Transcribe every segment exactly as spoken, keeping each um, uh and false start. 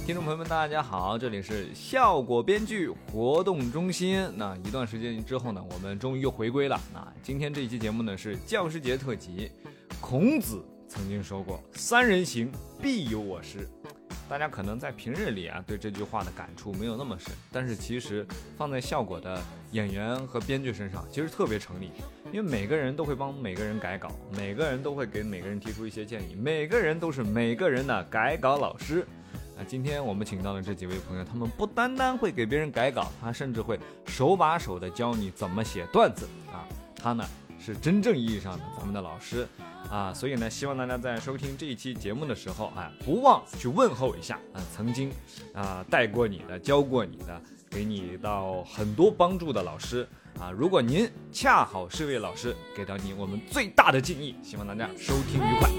听众朋友们大家好，这里是效果编剧活动中心。那一段时间之后呢，我们终于又回归了。那今天这一期节目呢是教师节特辑。孔子曾经说过，三人行必有我师。大家可能在平日里啊对这句话的感触没有那么深，但是其实放在效果的演员和编剧身上其实特别成立，因为每个人都会帮每个人改稿，每个人都会给每个人提出一些建议，每个人都是每个人的改稿老师。啊，今天我们请到的这几位朋友，他们不单单会给别人改稿，他甚至会手把手的教你怎么写段子啊。他呢是真正意义上的咱们的老师啊，所以呢，希望大家在收听这一期节目的时候啊，不忘去问候一下啊，曾经啊带过你的、教过你的、给你到很多帮助的老师啊。如果您恰好是位老师，给到你我们最大的敬意，希望大家收听愉快。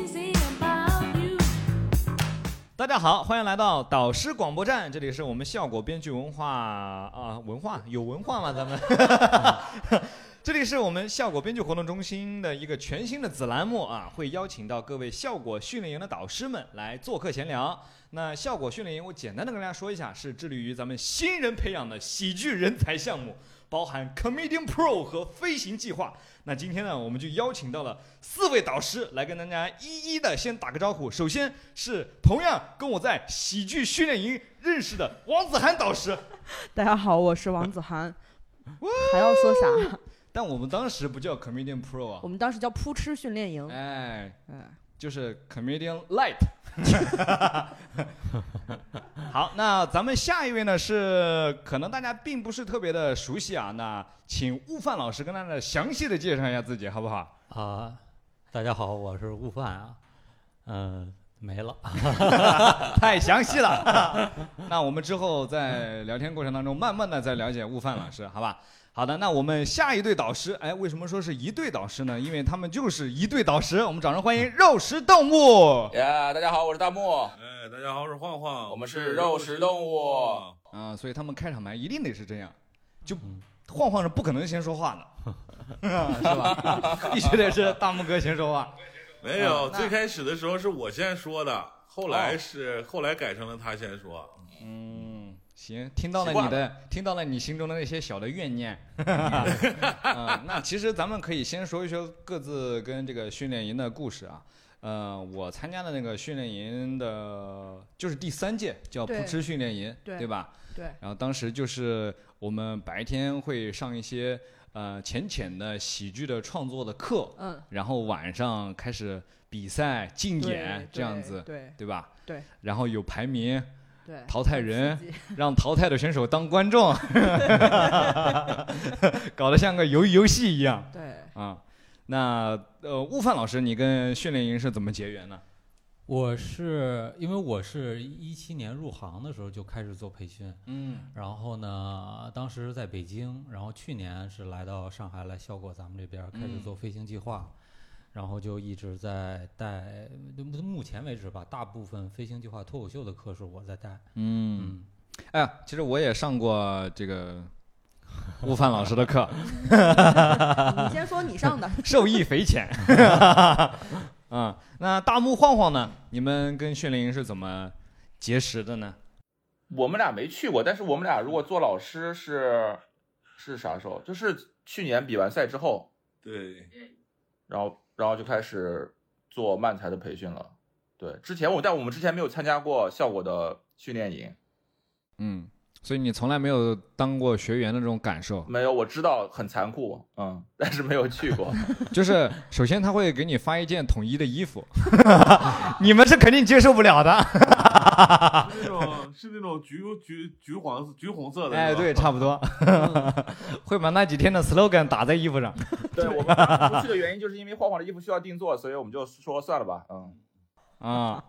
大家好，欢迎来到导师广播站，这里是我们效果编剧文化啊，文化有文化吗？咱们这里是我们效果编剧活动中心的一个全新的子栏目啊，会邀请到各位效果训练营的导师们来做客闲聊。那效果训练营，我简单的跟大家说一下，是致力于咱们新人培养的喜剧人才项目，包含 Comedian Pro 和飞行计划。那今天呢，我们就邀请到了四位导师来跟大家一一的先打个招呼。首先是同样跟我在喜剧训练营认识的王子涵导师。 大家好，我是王子涵。还要说啥？ 但我们当时不叫 Comedian Pro 啊， 我们当时叫扑哧训练营。 哎， 哎， 就是 Comedian Light。好，那咱们下一位呢是可能大家并不是特别的熟悉啊，那请悟饭老师跟大家详细的介绍一下自己，好不好？ 啊，大家好，我是悟饭啊，嗯、呃，没了， 太详细了。那我们之后在聊天过程当中，慢慢的再了解悟饭老师，好吧？好的，那我们下一对导师，哎，为什么说是一对导师呢？因为他们就是一对导师。我们掌声欢迎肉食动物。 呀、yeah, 大家好，我是大木。 哎，大家好，我是晃晃。 我们是肉食动物。 啊、呃，所以他们开场白一定得是这样，就晃晃是不可能先说话的，是吧？必须得是大木哥先说话。 没有，嗯、最开始的时候是我先说的，后来是、哦、后来改成了他先说。 嗯。行，听到了你的，听到了你心中的那些小的怨念。呃，那其实咱们可以先说一说各自跟这个训练营的故事啊。呃，我参加的那个训练营的，就是第三届叫扑哧训练营， 对, 对吧？ 对。 然后当时就是我们白天会上一些呃浅浅的喜剧的创作的课，嗯，然后晚上开始比赛竞演这样子， 对, 对, 对吧？ 对。 然后有排名。 对， 淘汰人，让淘汰的选手当观众，搞得像个游游戏一样。 对啊，那呃，悟饭老师，你跟训练营是怎么结缘呢？ 我是因为我是一七年入行的时候就开始做培训，嗯，然后呢，当时在北京，然后去年是来到上海来效果咱们这边开始做飞行计划。嗯，然后就一直在带，目前为止吧，大部分飞行计划脱口秀的课是我在带。 嗯，嗯哎呀，其实我也上过这个悟饭老师的课。 你先说你上的， 受益匪浅。嗯，那大木晃晃呢？你们跟训练营是怎么结识的呢？ 我们俩没去过，但是我们俩如果做老师是是啥时候？就是去年比完赛之后。 对。 然后。然后就开始做漫才的培训了，对，之前我但我们之前没有参加过效果的训练营， 嗯，所以你从来没有当过学员的这种感受？ 没有，我知道很残酷，嗯，但是没有去过。 就是首先他会给你发一件统一的衣服，你们是肯定接受不了的。 是那种是那种橘橘橘黄橘红色的， 哎，对，差不多。会把那几天的 slogan 打在衣服上。 对，我们不去的原因就是因为晃晃的衣服需要定做，所以我们就说算了吧，嗯。 啊，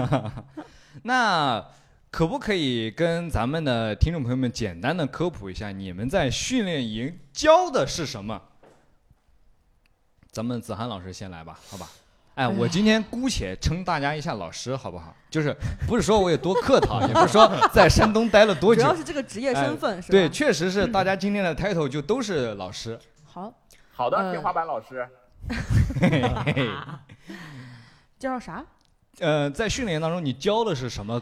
那可不可以跟咱们的听众朋友们简单的科普一下，你们在训练营教的是什么？咱们子涵老师先来吧，好吧？哎，我今天姑且称大家一下老师，好不好？就是不是说我有多客套，也不是说在山东待了多久， 主要是这个职业身份， 哎、 是吧？ 对，确实是大家今天的 title 就都是老师。 好， 好的，呃、天花板老师。 介绍啥？ 呃，在训练营当中，你教的是什么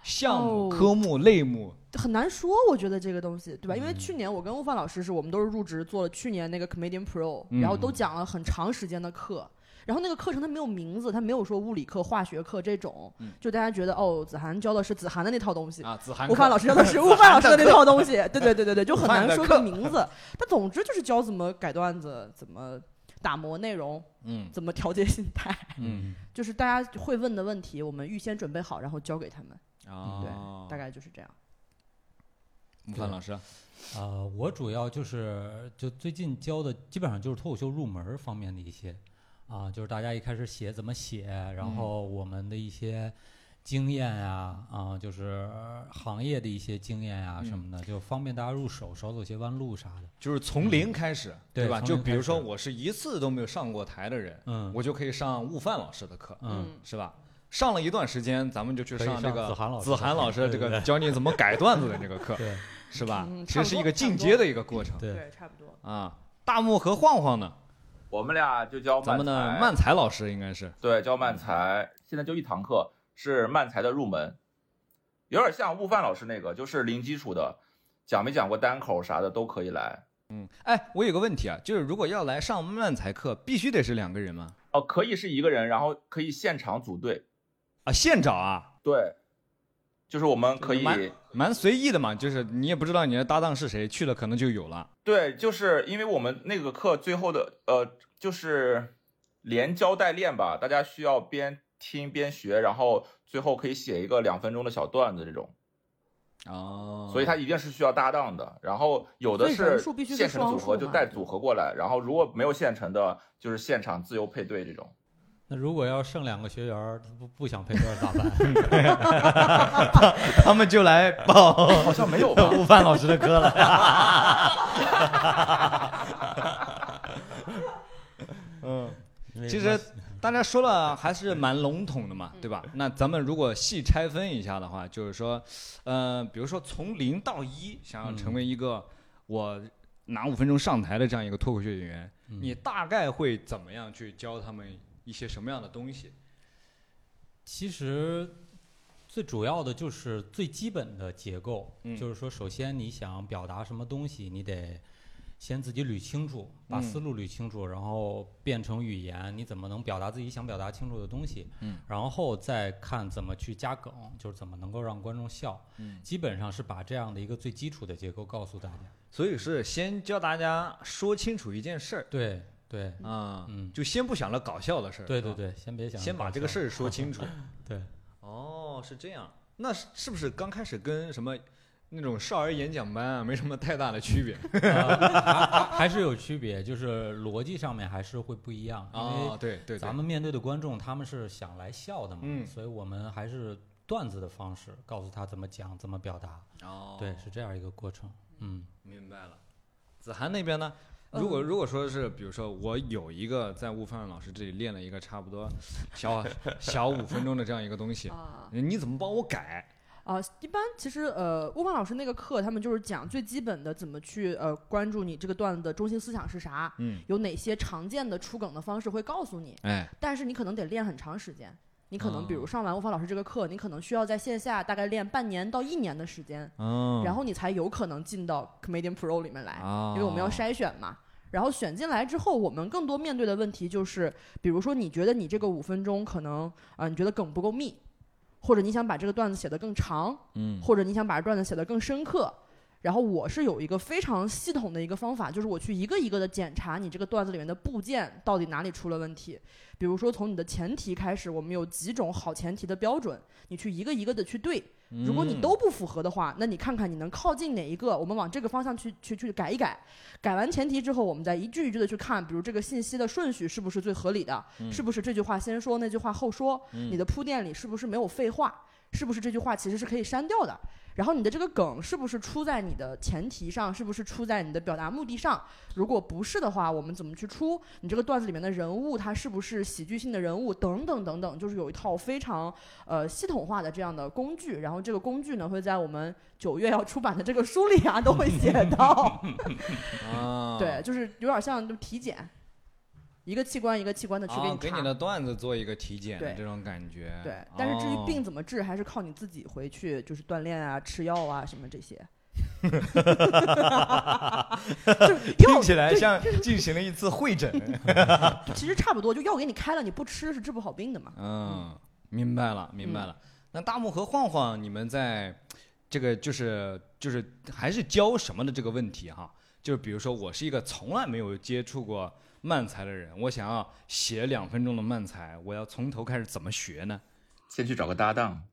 项目、 哦、 科目、类目很难说，我觉得这个东西，对吧？ 嗯、 因为去年我跟悟饭老师是我们都是入职做了去年那个 Comedian Pro，、 嗯、 然后都讲了很长时间的课。然后那个课程它没有名字，它没有说物理课、化学课这种，嗯、就大家觉得哦，子涵教的是子涵的那套东西啊，子涵悟饭老师教的是悟饭老师的那套东西，对对对对对，就很难说个名字。但总之就是教怎么改段子，怎么打磨内容， 嗯， 怎么调节心态， 嗯， 就是大家会问的问题，我们预先准备好，然后教给他们。 哦， 对，大概就是这样。 悟饭老师， 呃，我主要就是就最近教的基本上就是脱口秀入门方面的一些。啊，就是大家一开始写怎么写，然后我们的一些经验呀、啊，啊，就是行业的一些经验呀、啊、什么的，就方便大家入手，少走些弯路啥的。 就是从零开始，嗯、对吧？就比如说我是一次都没有上过台的人，嗯，我就可以上悟饭老师的课，嗯，是吧？上了一段时间，咱们就去上这个子涵老师的这个教你怎么改段子的这个课， 对， 是吧？ 嗯、 其实是一个进阶的一个过程， 对，差不多。 啊，大木和晃晃呢？ 我们俩就教咱们的漫才老师应该是对教漫才，现在就一堂课是漫才的入门，有点像悟饭老师那个，就是零基础的，讲没讲过单口啥的都可以来。 嗯，哎，我有个问题啊，就是如果要来上漫才课，必须得是两个人吗？ 哦，可以是一个人，然后可以现场组队啊，现找啊？ 对，就是我们可以蛮蛮随意的嘛，就是你也不知道你的搭档是谁，去了可能就有了。 对，就是因为我们那个课最后的呃，就是连教带练吧，大家需要边听边学，然后最后可以写一个两分钟的小段子这种。 哦， 所以它一定是需要搭档的，然后有的是现成组合就带组合过来，然后如果没有现成的，就是现场自由配对这种。 那如果要剩两个学员不不想配对咋办？ 他们就来报， 好像没有吧？ 悟饭老师的课了。 嗯，其实大家说了还是蛮笼统的嘛，对吧？那咱们如果细拆分一下的话，就是说，呃，比如说从零到一，想要成为一个我拿五分钟上台的这样一个脱口秀演员，嗯、你大概会怎么样去教他们一些什么样的东西？ 其实最主要的就是最基本的结构，嗯、就是说，首先你想表达什么东西，你得先自己捋清楚，把思路捋清楚，嗯、然后变成语言，你怎么能表达自己想表达清楚的东西？嗯，然后再看怎么去加梗，就是怎么能够让观众笑。嗯，基本上是把这样的一个最基础的结构告诉大家。 所以是先教大家说清楚一件事儿。 对。对， 啊，嗯，就先不想着搞笑的事儿。 对对对，先别想， 先把这个事儿说清楚。 对， 哦，是这样。那是不是刚开始跟什么那种少儿演讲班啊没什么太大的区别？ 呃、还, 还是有区别，就是逻辑上面还是会不一样。 哦，对 对, 对， 咱们面对的观众他们是想来笑的嘛， 嗯， 所以我们还是段子的方式告诉他怎么讲，怎么表达。 哦， 对，是这样一个过程。嗯， 明白了。子涵那边呢？如果如果说是，比如说我有一个在悟饭老师这里练了一个差不多小小五分钟的这样一个东西，啊、你怎么帮我改？ 啊、呃，一般其实呃，悟饭老师那个课，他们就是讲最基本的怎么去呃关注你这个段子的中心思想是啥，嗯，有哪些常见的出梗的方式会告诉你，哎，但是你可能得练很长时间。你可能比如上完悟饭老师这个课，你可能需要在线下大概练半年到一年的时间，哦、然后你才有可能进到 Comedian Pro 里面来，哦、因为我们要筛选嘛。然后选进来之后，我们更多面对的问题就是，比如说你觉得你这个五分钟可能啊、呃，你觉得梗不够密，或者你想把这个段子写得更长，嗯，或者你想把段子写得更深刻。然后我是有一个非常系统的一个方法，就是我去一个一个的检查你这个段子里面的部件到底哪里出了问题。比如说从你的前提开始，我们有几种好前提的标准，你去一个一个的去对。如果你都不符合的话，那你看看你能靠近哪一个，我们往这个方向去去去改一改。改完前提之后，我们再一句一句的去看，比如这个信息的顺序是不是最合理的，嗯、是不是这句话先说那句话后说，嗯、你的铺垫里是不是没有废话，是不是这句话其实是可以删掉的。然后你的这个梗是不是出在你的前提上，是不是出在你的表达目的上，如果不是的话，我们怎么去出你这个段子里面的人物，它是不是喜剧性的人物等等等等，就是有一套非常呃系统化的这样的工具。然后这个工具呢会在我们九月要出版的这个书里啊都会写到。对，就是有点像就体检。 一个器官一个器官的去给你查， 给你的段子做一个体检的这种感觉。 对，但是至于病怎么治，还是靠你自己回去就是锻炼啊、吃药啊什么这些。 听起来像进行了一次会诊。 其实差不多，就药给你开了，你不吃是治不好病的嘛。 嗯，明白了，明白了。嗯、那大木和晃晃，你们在这个就是就是还是教什么的这个问题哈？就是比如说，我是一个从来没有接触过漫才的人，我想要写两分钟的漫才，我要从头开始怎么学呢？ 先去找个搭档。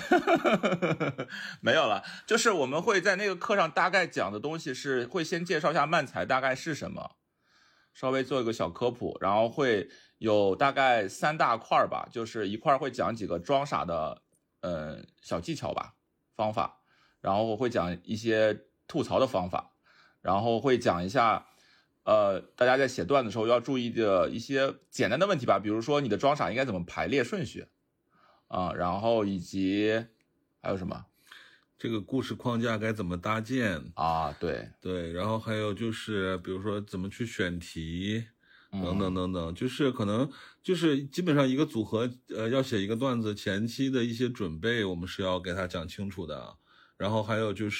没有了，就是我们会在那个课上大概讲的东西是会先介绍一下漫才大概是什么，稍微做一个小科普，然后会有大概三大块吧，就是一块会讲几个装傻的呃小技巧吧方法，然后会讲一些吐槽的方法，然后会讲一下呃大家在写段子的时候要注意的一些简单的问题吧，比如说你的装傻应该怎么排列顺序啊、嗯，然后以及还有什么？ 这个故事框架该怎么搭建啊？对对，然后还有就是，比如说怎么去选题，等等等等，嗯、就是可能就是基本上一个组合，呃，要写一个段子前期的一些准备，我们是要给他讲清楚的。然后还有就是，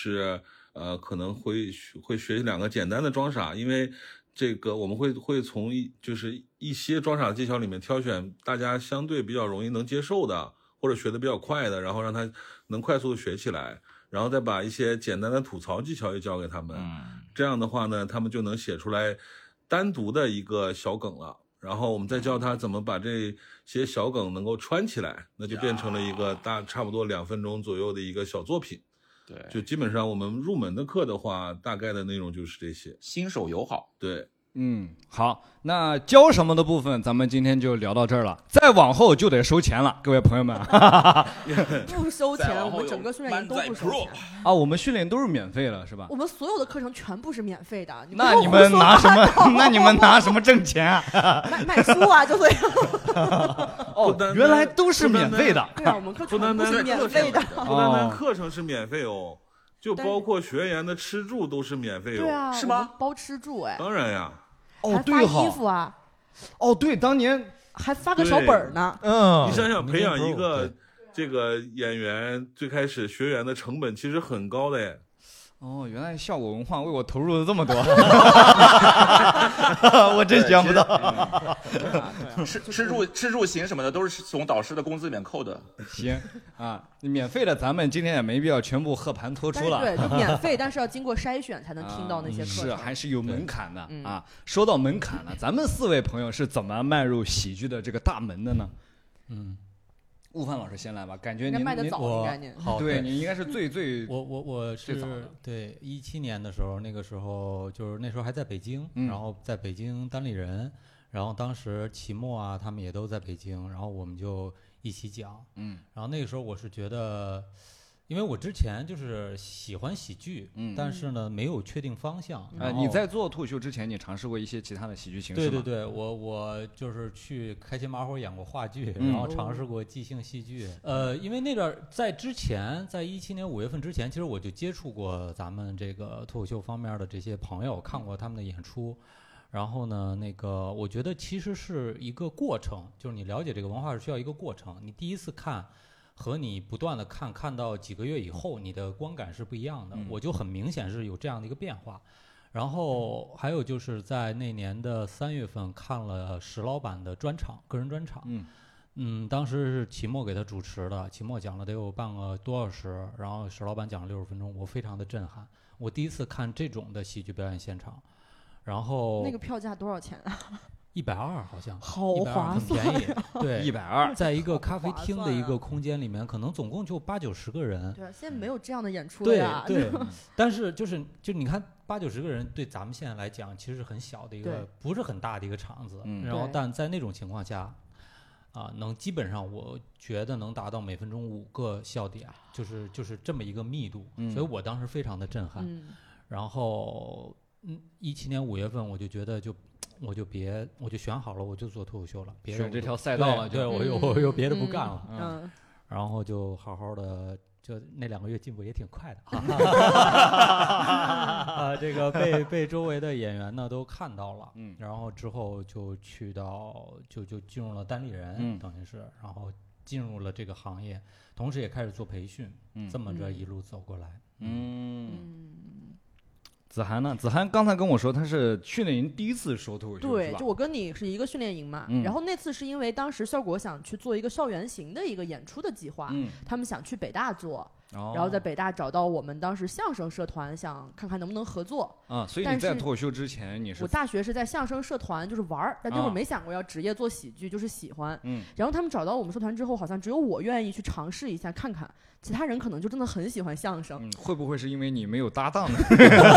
呃，可能会会学两个简单的装傻，因为这个我们会会从一就是一些装傻技巧里面挑选大家相对比较容易能接受的。或者学的比较快的，然后让他能快速的学起来，然后再把一些简单的吐槽技巧也教给他们、嗯、这样的话呢他们就能写出来单独的一个小梗了，然后我们再教他怎么把这些小梗能够串起来，那就变成了一个大差不多两分钟左右的一个小作品。 对， 就基本上我们入门的课的话大概的内容就是这些， 新手友好。 对， 嗯，好，那教什么的部分咱们今天就聊到这儿了，再往后就得收钱了，各位朋友们。 不收钱，我们整个训练营都不收钱啊，我们训练都是免费了是吧？ 我们所有的课程全部是免费的。 那你们拿什么？那你们拿什么挣钱啊？ 卖卖书啊，就这样。 哦，原来都是免费的。 对啊，我们课全部是免费的。 不单单课程是免费哦。就包括学员的吃住都是免费哦。 对啊， 是吗？ 包吃住哎。 当然呀。 哦，对哈。 衣服啊。 哦，对，当年还发个小本呢。 嗯。 你想想，培养一个这个演员，最开始学员的成本其实很高的耶。 哦，原来效果文化为我投入了这么多，我真想不到。 吃吃住吃住行什么的都是从导师的工资里面扣的。 行啊，免费的咱们今天也没必要全部和盘托出了。 对，就免费，但是要经过筛选才能听到那些课程。 是，还是有门槛的啊。说到门槛了，咱们四位朋友是怎么迈入喜剧的这个大门的呢？嗯。悟饭老师先来吧，感觉您迈得早，应该您好， 对，你应该是最最我我我是对一七年的时候，那个时候就是那时候还在北京， 嗯、 然后在北京单立人，然后当时齐墨啊他们也都在北京，然后我们就一起讲， 嗯， 然后那个时候我是觉得，因为我之前就是喜欢喜剧， 嗯， 但是呢没有确定方向。 呃，你在做脱口秀之前，你尝试过一些其他的喜剧形式吗？ 对对对，我我就是去开心麻花演过话剧，然后尝试过即兴戏剧。呃，因为那阵儿在之前，在一七年五月份之前，其实我就接触过咱们这个脱口秀方面的这些朋友，看过他们的演出。然后呢，那个我觉得其实是一个过程，就是你了解这个文化是需要一个过程。你第一次看和你不断的看，看到几个月以后，你的观感是不一样的。 嗯、 我就很明显是有这样的一个变化。然后还有就是在那年的三月份看了石老板的专场，个人专场。 嗯嗯，当时是齐墨给他主持的，齐墨讲了得有半个多小时，然后石老板讲了六十分钟，我非常的震撼。我第一次看这种的喜剧表演现场。然后那个票价多少钱啊？ 一百二好像， 好划算， 很便宜。对， 一百二， 在一个咖啡厅的一个空间里面，可能总共就八九十个人。 对，现在没有这样的演出了呀。 对对，但是就是就你看八九十个人，对咱们现在来讲，其实很小的一个，不是很大的一个场子。 嗯、 然后，但在那种情况下，啊、呃，能基本上我觉得能达到每分钟五个笑点，就是就是这么一个密度。 嗯、 所以我当时非常的震撼。 嗯、 然后。嗯，一七年五月份我就觉得就，我就别，我就选好了，我就做脱口秀了，别选这条赛道了， 对，我又我又别的不干了。 嗯， 然后就好好的。就那两个月进步也挺快的，啊，这个被被周围的演员呢都看到了，嗯，然后之后就去到就就进入了单立人，嗯，等于是，然后进入了这个行业，同时也开始做培训，嗯，这么着一路走过来， 嗯。嗯子涵呢？子涵刚才跟我说，他是训练营第一次说脱口秀， 对，就我跟你是一个训练营嘛、嗯，然后那次是因为当时效果想去做一个校园型的一个演出的计划，嗯，他们想去北大做。哦、然后在北大找到我们当时相声社团，想看看能不能合作啊。所以你在脱口秀之前，你是我大学是在相声社团，就是玩儿，但那会儿没想过要职业做喜剧，就是喜欢。嗯。然后他们找到我们社团之后，好像只有我愿意去尝试一下看看，其他人可能就真的很喜欢相声。 嗯、会不会是因为你没有搭档呢？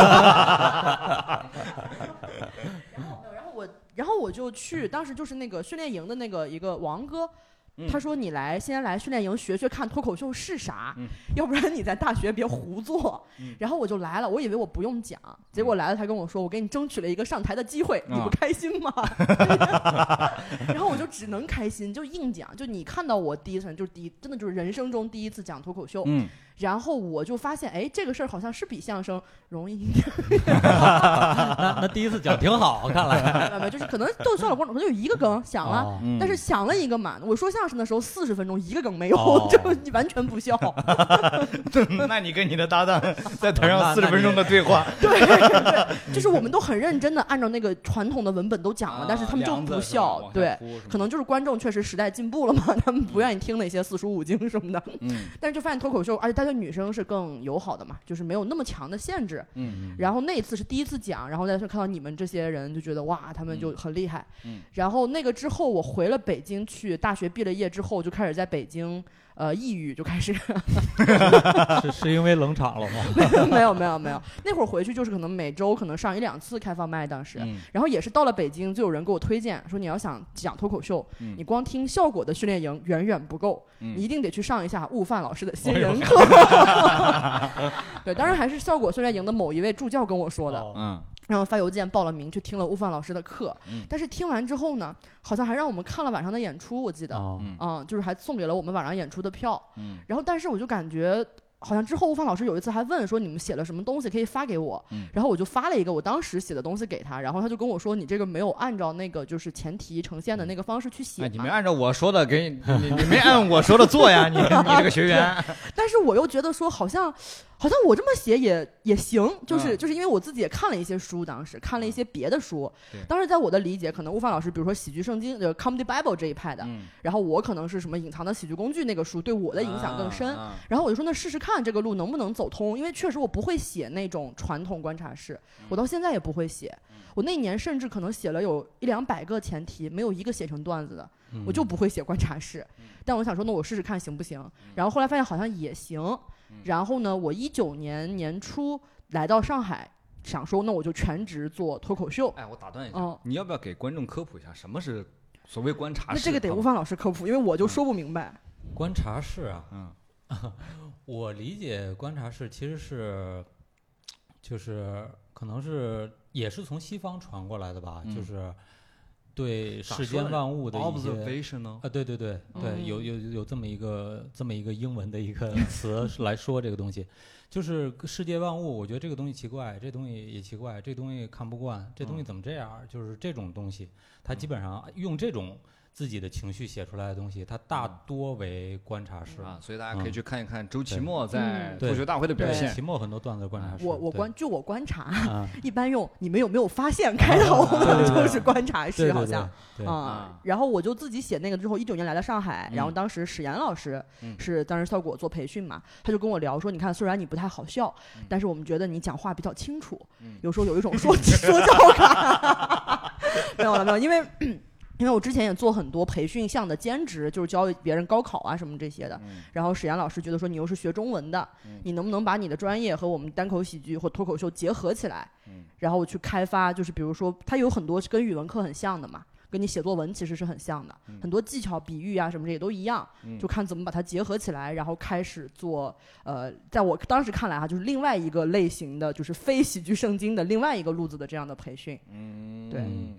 然后，然后我，然后我就去，当时就是那个训练营的那个一个王哥。他说你来先来训练营学学看脱口秀是啥、嗯、要不然你在大学别胡做、嗯、然后我就来了，我以为我不用讲，结果来了他跟我说我给你争取了一个上台的机会、嗯、你不开心吗？然后我就只能开心，就硬讲，就你看到我第一次就是第一真的就是人生中第一次讲脱口秀、嗯、然后我就发现哎这个事儿好像是比相声容易一点那, 那第一次讲挺好看来就是可能逗笑了观众可能有一个梗想了、哦嗯、但是想了一个嘛，我说相声的时候四十分钟一个梗没有、哦、就你完全不笑那你跟你的搭档在台上四十分钟的对话对对，就是我们都很认真的按照那个传统的文本都讲了、啊、但是他们就不笑，对，可能就是观众确实时代进步了嘛，他们不愿意听那些四书五经什么的，嗯，但是就发现脱口秀而且大家女生是更友好的嘛，就是没有那么强的限制，嗯，然后那一次是第一次讲，然后再看到你们这些人就觉得哇他们就很厉害，嗯，然后那个之后我回了北京去，大学毕了业之后就开始在北京呃，抑郁就开始是是因为冷场了吗？ 没有没有没有，那会儿回去就是可能每周可能上一两次开放麦当时、嗯、然后也是到了北京就有人给我推荐说你要想讲脱口秀、嗯、你光听效果的训练营远远不够、嗯、你一定得去上一下悟饭老师的新人课、哎、对，当然还是效果训练营的某一位助教跟我说的、哦、嗯，然后发邮件报了名去听了悟饭老师的课、嗯、但是听完之后呢好像还让我们看了晚上的演出，我记得、哦、嗯，就是还送给了我们晚上演出的票，嗯，然后但是我就感觉好像之后悟饭老师有一次还问说你们写了什么东西可以发给我、嗯、然后我就发了一个我当时写的东西给他，然后他就跟我说你这个没有按照那个就是前提呈现的那个方式去写、 哎、你没按照我说的给你你你没按我说的做呀你你这个学员但是我又觉得说好像好像我这么写也也行，就是、嗯、就是因为我自己也看了一些书，当时看了一些别的书，当时在我的理解可能悟饭老师比如说喜剧圣经呃 Comedy Bible 这一派的、嗯、然后我可能是什么隐藏的喜剧工具那个书对我的影响更深、啊啊、然后我就说那试试看这个路能不能走通，因为确实我不会写那种传统观察式、嗯、我到现在也不会写、嗯、我那年甚至可能写了有一两百个前提没有一个写成段子的、嗯、我就不会写观察式、嗯、但我想说那我试试看行不行、嗯、然后后来发现好像也行、嗯、然后呢我一九年年初来到上海想说那我就全职做脱口秀。 哎，我打断一下、嗯、你要不要给观众科普一下什么是所谓观察式？ 那这个得悟饭老师科普，因为我就说不明白、 嗯、观察式啊，嗯我理解观察式其实是就是可能是也是从西方传过来的吧、嗯、就是对世间万物的一些 observation 呢？ 啊，对对对对、嗯，有有有这么一个这么一个英文的一个词来说这个东西，就是世界万物，我觉得这个东西奇怪，这东西也奇怪，这东西看不惯，这东西怎么这样？嗯、就是这种东西，它基本上用这种自己的情绪写出来的东西，它大多为观察式、嗯、 啊，所以大家可以去看一看周奇墨在脱口秀大会的表现。 奇墨很多段子观察式。 我我观就我观察、啊，一般用你们有没有发现开头就是观察式，好像啊。然后我就自己写那个之后，一九年来了上海，嗯、然后当时史岩老师是当时效果做培训嘛，他就跟我聊说，你看虽然你不太好笑，嗯、但是我们觉得你讲话比较清楚，嗯、有时候有一种说说教感。没有了没有，因为。因为我之前也做很多培训项的兼职，就是教别人高考啊什么这些的、嗯、然后史岩老师觉得说你又是学中文的、嗯、你能不能把你的专业和我们单口喜剧或脱口秀结合起来、嗯、然后我去开发，就是比如说它有很多跟语文课很像的嘛，跟你写作文其实是很像的、嗯、很多技巧比喻啊什么这也都一样、嗯、就看怎么把它结合起来，然后开始做呃，在我当时看来哈、啊，就是另外一个类型的就是非喜剧圣经的另外一个路子的这样的培训。嗯，对。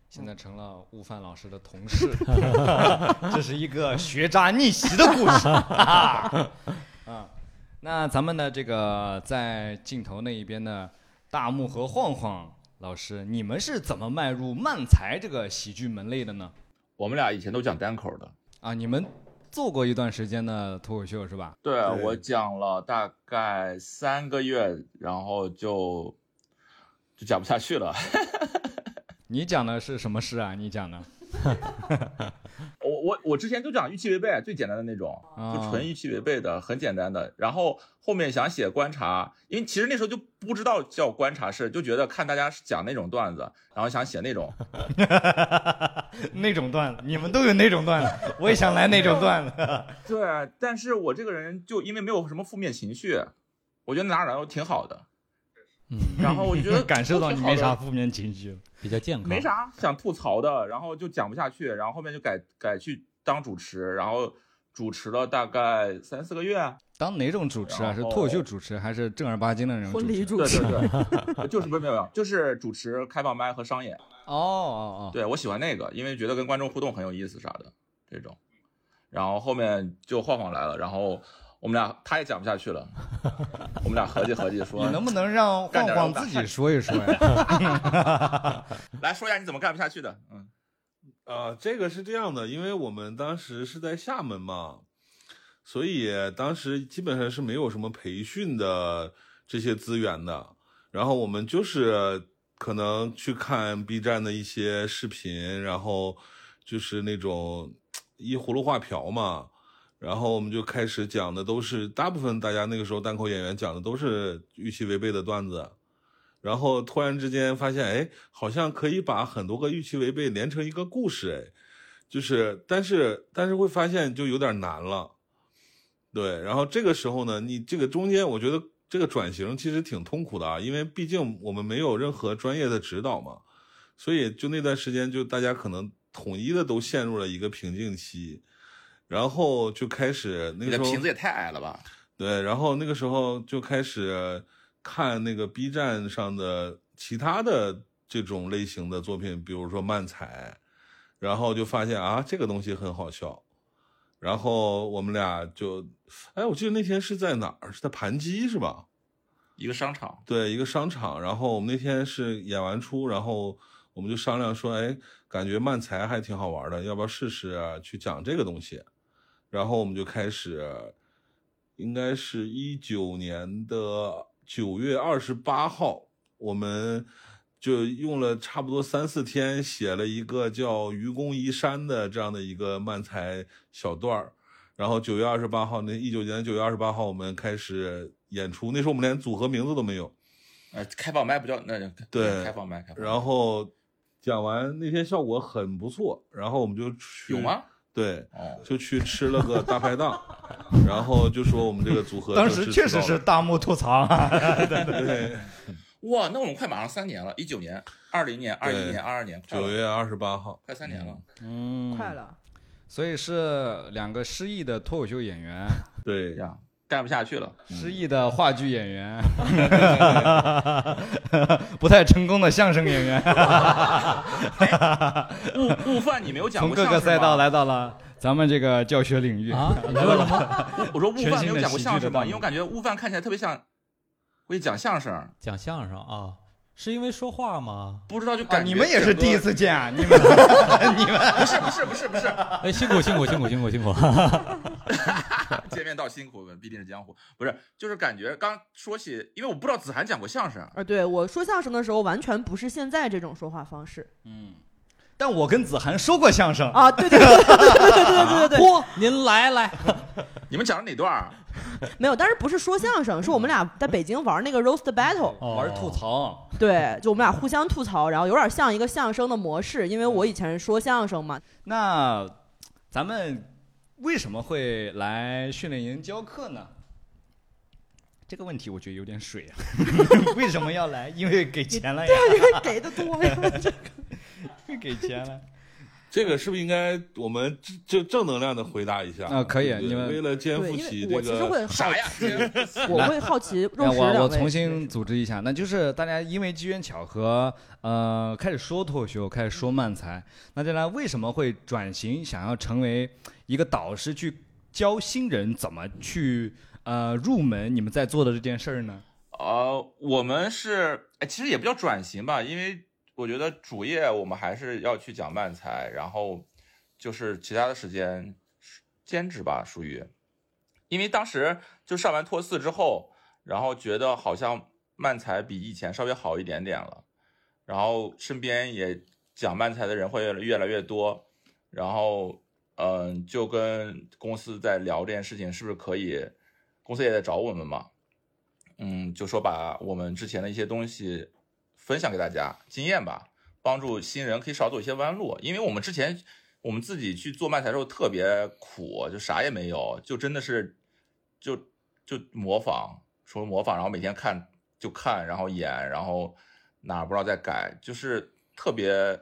现在成了悟饭老师的同事，这是一个学渣逆袭的故事啊！那咱们的这个在镜头那一边的大木和晃晃老师，你们是怎么迈入漫才这个喜剧门类的呢？ 我们俩以前都讲单口的啊，你们做过一段时间的脱口秀是吧？ 对，对我讲了大概三个月，然后就就讲不下去了。 你讲的是什么事啊？你讲的？ 我我我之前就讲预期违背，最简单的那种，就纯预期违背的，很简单的。然后后面想写观察，因为其实那时候就不知道叫观察式，就觉得看大家讲那种段子，然后想写那种那种段子，你们都有那种段子，我也想来那种段子。 对，但是我这个人就因为没有什么负面情绪，我觉得哪哪都挺好的。嗯，然后我觉得感受到你没啥负面情绪， 比较健康， 没啥想吐槽的，然后就讲不下去，然后后面就改改去当主持，然后主持了大概三四个月。 当哪种主持啊？是脱口秀主持还是正儿八经的那种婚礼主持？ 对对对，就是没有没有，就是主持开放麦和商演。 哦哦哦， 对我喜欢那个，因为觉得跟观众互动很有意思啥的这种。然后后面就晃晃来了，然后。我们俩他也讲不下去了，我们俩合计合计说， 你能不能让晃晃自己说一说呀？ 来说一下你怎么干不下去的？嗯， 呃，这个是这样的，因为我们当时是在厦门嘛，所以当时基本上是没有什么培训的这些资源的，然后我们就是可能去看 B 站的一些视频，然后就是那种依葫芦画瓢嘛。然后我们就开始讲的都是大部分大家那个时候单口演员讲的都是预期违背的段子，然后突然之间发现，哎，好像可以把很多个预期违背连成一个故事，哎，就是但是但是会发现就有点难了，对，然后这个时候呢，你这个中间我觉得这个转型其实挺痛苦的啊，因为毕竟我们没有任何专业的指导嘛，所以就那段时间就大家可能统一的都陷入了一个瓶颈期。然后就开始那个时候， 你的瓶子也太矮了吧？ 对，然后那个时候就开始看那个 B 站上的其他的这种类型的作品，比如说漫才，然后就发现啊，这个东西很好笑。然后我们俩就，哎，我记得那天是在哪儿？是在盘鸡是吧？ 一个商场。 对，一个商场。然后我们那天是演完出，然后我们就商量说，哎，感觉漫才还挺好玩的，要不要试试啊？去讲这个东西。然后我们就开始，应该是一九年的九月二十八号，我们就用了差不多三四天写了一个叫《愚公移山》的这样的一个漫才小段儿。然后九月二十八号，那一九年九月二十八号我们开始演出，那时候我们连组合名字都没有。 呃，开放麦不叫那对， 开放麦。开放麦然后讲完那天效果很不错，然后我们就去有吗？ 对，就去吃了个大排档，然后就说我们这个组合当时确实是大幕吐槽啊， 对对对， 哇，那我们快马上三年了，一九年、二零年、二一年、二二年， 九月二十八号， 快三年了， 嗯， 快了， 所以是两个失意的脱口秀演员， 对呀。干不下去了， 失意的话剧演员，不太成功的相声演员。 悟悟饭，你没有讲过从各个赛道来到了咱们这个教学领域啊？来了吗？ 我说悟饭没有讲过相声吗？因为我感觉悟饭看起来特别像会讲相声。 讲相声啊？是因为说话吗？ 不知道就感觉、 啊、你们也是第一次见啊？你们你们不是不是不是不是？ 哎，辛苦辛苦辛苦辛苦辛苦。 见面道辛苦，必定是江湖。不是，就是感觉刚说起，因为我不知道子涵讲过相声啊。对，我说相声的时候完全不是现在这种说话方式。 嗯，但我跟子涵说过相声啊。对对对对对对对对。 嚯，您来来， 你们讲的哪段啊？ 没有，但是不是说相声，是我们俩在北京玩那个 roast battle，、 哦、玩吐槽。 对，就我们俩互相吐槽，然后有点像一个相声的模式，因为我以前是说相声嘛。 那咱们为什么会来训练营教课呢？这个问题我觉得有点水啊。为什么要来？因为给钱了呀。 对，因为给的多呀。这个， 因为给钱了。 这个是不是应该我们就正能量的回答一下啊？可以，你们为了肩负起这个， 我其实会啥呀？ 我会好奇肉食两位。 我我重新组织一下，那就是大家因为机缘巧合，呃，开始说脱口秀，开始说漫才，那将来为什么会转型，想要成为一个导师，去教新人怎么去呃入门你们在做的这件事儿呢？ 呃，我们是，哎，其实也不叫转型吧，因为我觉得主业我们还是要去讲漫才，然后就是其他的时间兼职吧，属于。因为当时就上完托四之后，然后觉得好像漫才比以前稍微好一点点了，然后身边也讲漫才的人会越来越多，然后嗯、呃，就跟公司在聊这件事情是不是可以，公司也在找我们嘛。嗯，就说把我们之前的一些东西分享给大家，经验吧，帮助新人可以少走一些弯路。因为我们之前我们自己去做漫才的时候特别苦，就啥也没有，就真的是就就模仿，说模仿，然后每天看就看，然后演，然后哪不知道再改，就是特别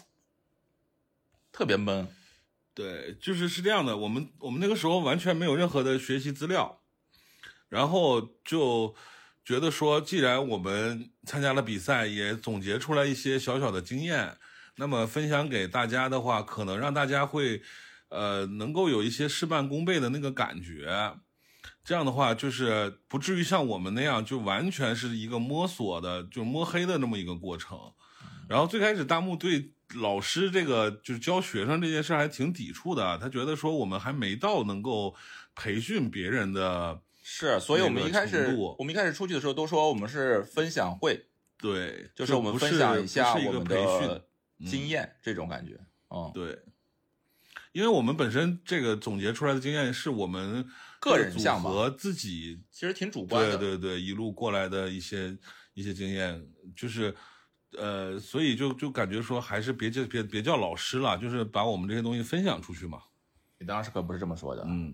特别闷。 对，就是是这样的，我们我们那个时候完全没有任何的学习资料。然后就觉得说，既然我们参加了比赛，也总结出来一些小小的经验，那么分享给大家的话，可能让大家会，呃，能够有一些事半功倍的那个感觉。这样的话，就是不至于像我们那样，就完全是一个摸索的，就摸黑的那么一个过程。然后最开始大木对老师这个就是教学生这件事还挺抵触的，他觉得说我们还没到能够培训别人的。 是，所以我们一开始我们一开始出去的时候都说我们是分享会， 对， 就是我们分享一下我们的经验，嗯、这种感觉。嗯， 对，因为我们本身这个总结出来的经验是我们个人项目和自己其实挺主观的， 对对对，一路过来的一些一些经验，就是呃，所以就就感觉说还是别叫别别叫老师了，就是把我们这些东西分享出去嘛。 你当时可不是这么说的， 嗯。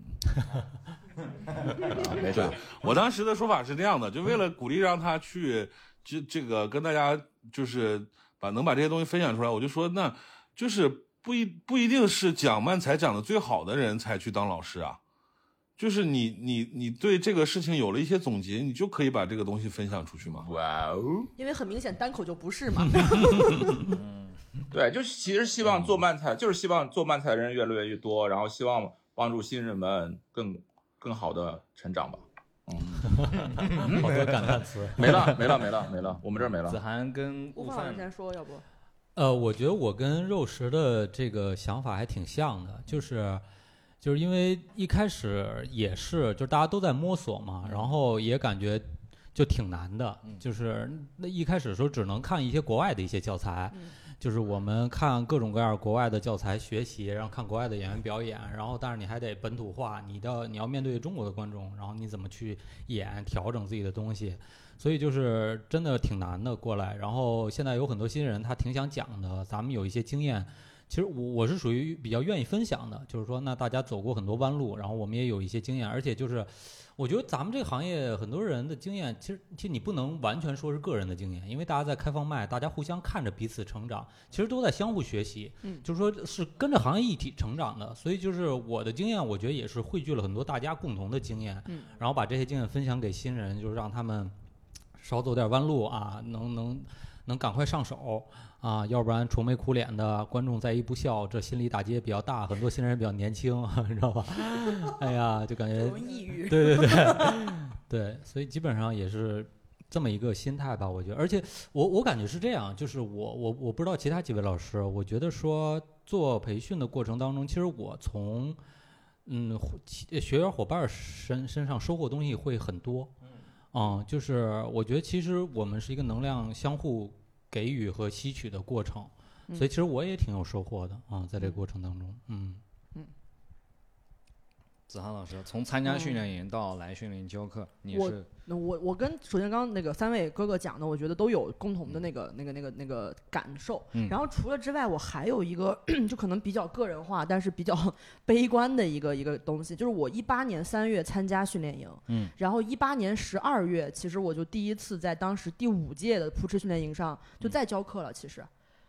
啊、没事， 我当时的说法是这样的，就为了鼓励让他去这这个跟大家就是把能把这些东西分享出来，我就说那就是不一不一定是讲漫才讲的最好的人才去当老师啊，就是你你你对这个事情有了一些总结，你就可以把这个东西分享出去嘛。 哇哦， 因为很明显单口就不是嘛。 对，就其实希望做漫才，就是希望做漫才的人越来越多，然后希望帮助新人们更。更好的成长吧， 嗯，好多感叹词， 没了没了没了没了，我们这儿没了。 子涵跟悟饭先说，要不？ 呃，我觉得我跟肉食的这个想法还挺像的，就是就是因为一开始也是，就是大家都在摸索嘛，然后也感觉就挺难的，就是那一开始的时候只能看一些国外的一些教材。嗯，就是我们看各种各样国外的教材学习，然后看国外的演员表演，然后但是你还得本土化，你的你要面对中国的观众，然后你怎么去演调整自己的东西，所以就是真的挺难的过来。然后现在有很多新人他挺想讲的，咱们有一些经验，其实我我是属于比较愿意分享的，就是说那大家走过很多弯路，然后我们也有一些经验，而且就是我觉得咱们这个行业很多人的经验，其实其实你不能完全说是个人的经验，因为大家在开放麦，大家互相看着彼此成长，其实都在相互学习，嗯，就是说是跟着行业一起成长的。所以就是我的经验，我觉得也是汇聚了很多大家共同的经验，嗯，然后把这些经验分享给新人，就是让他们少走点弯路啊，能能能赶快上手啊，要不然愁眉苦脸的观众再一不笑，这心理打击也比较大，很多新人比较年轻，你知道吧？哎呀，就感觉抑郁。 对对对对，所以基本上也是这么一个心态吧，我觉得。而且我我感觉是这样，就是我我我不知道其他几位老师，我觉得说做培训的过程当中，其实我从嗯学员伙伴身身上收获东西会很多，嗯，就是我觉得其实我们是一个能量相互给予和吸取的过程，所以其实我也挺有收获的啊，在这个过程当中，嗯嗯。 子涵老师，从参加训练营到来训练营教课，嗯、你是我我我跟首先刚刚那个三位哥哥讲的，我觉得都有共同的那个、嗯、那个那个那个感受。嗯、然后除了之外，我还有一个就可能比较个人化，但是比较悲观的一个一个东西，就是我一八年三月参加训练营，嗯，然后一八年十二月，其实我就第一次在当时第五届的扑哧训练营上就在教课了，其实。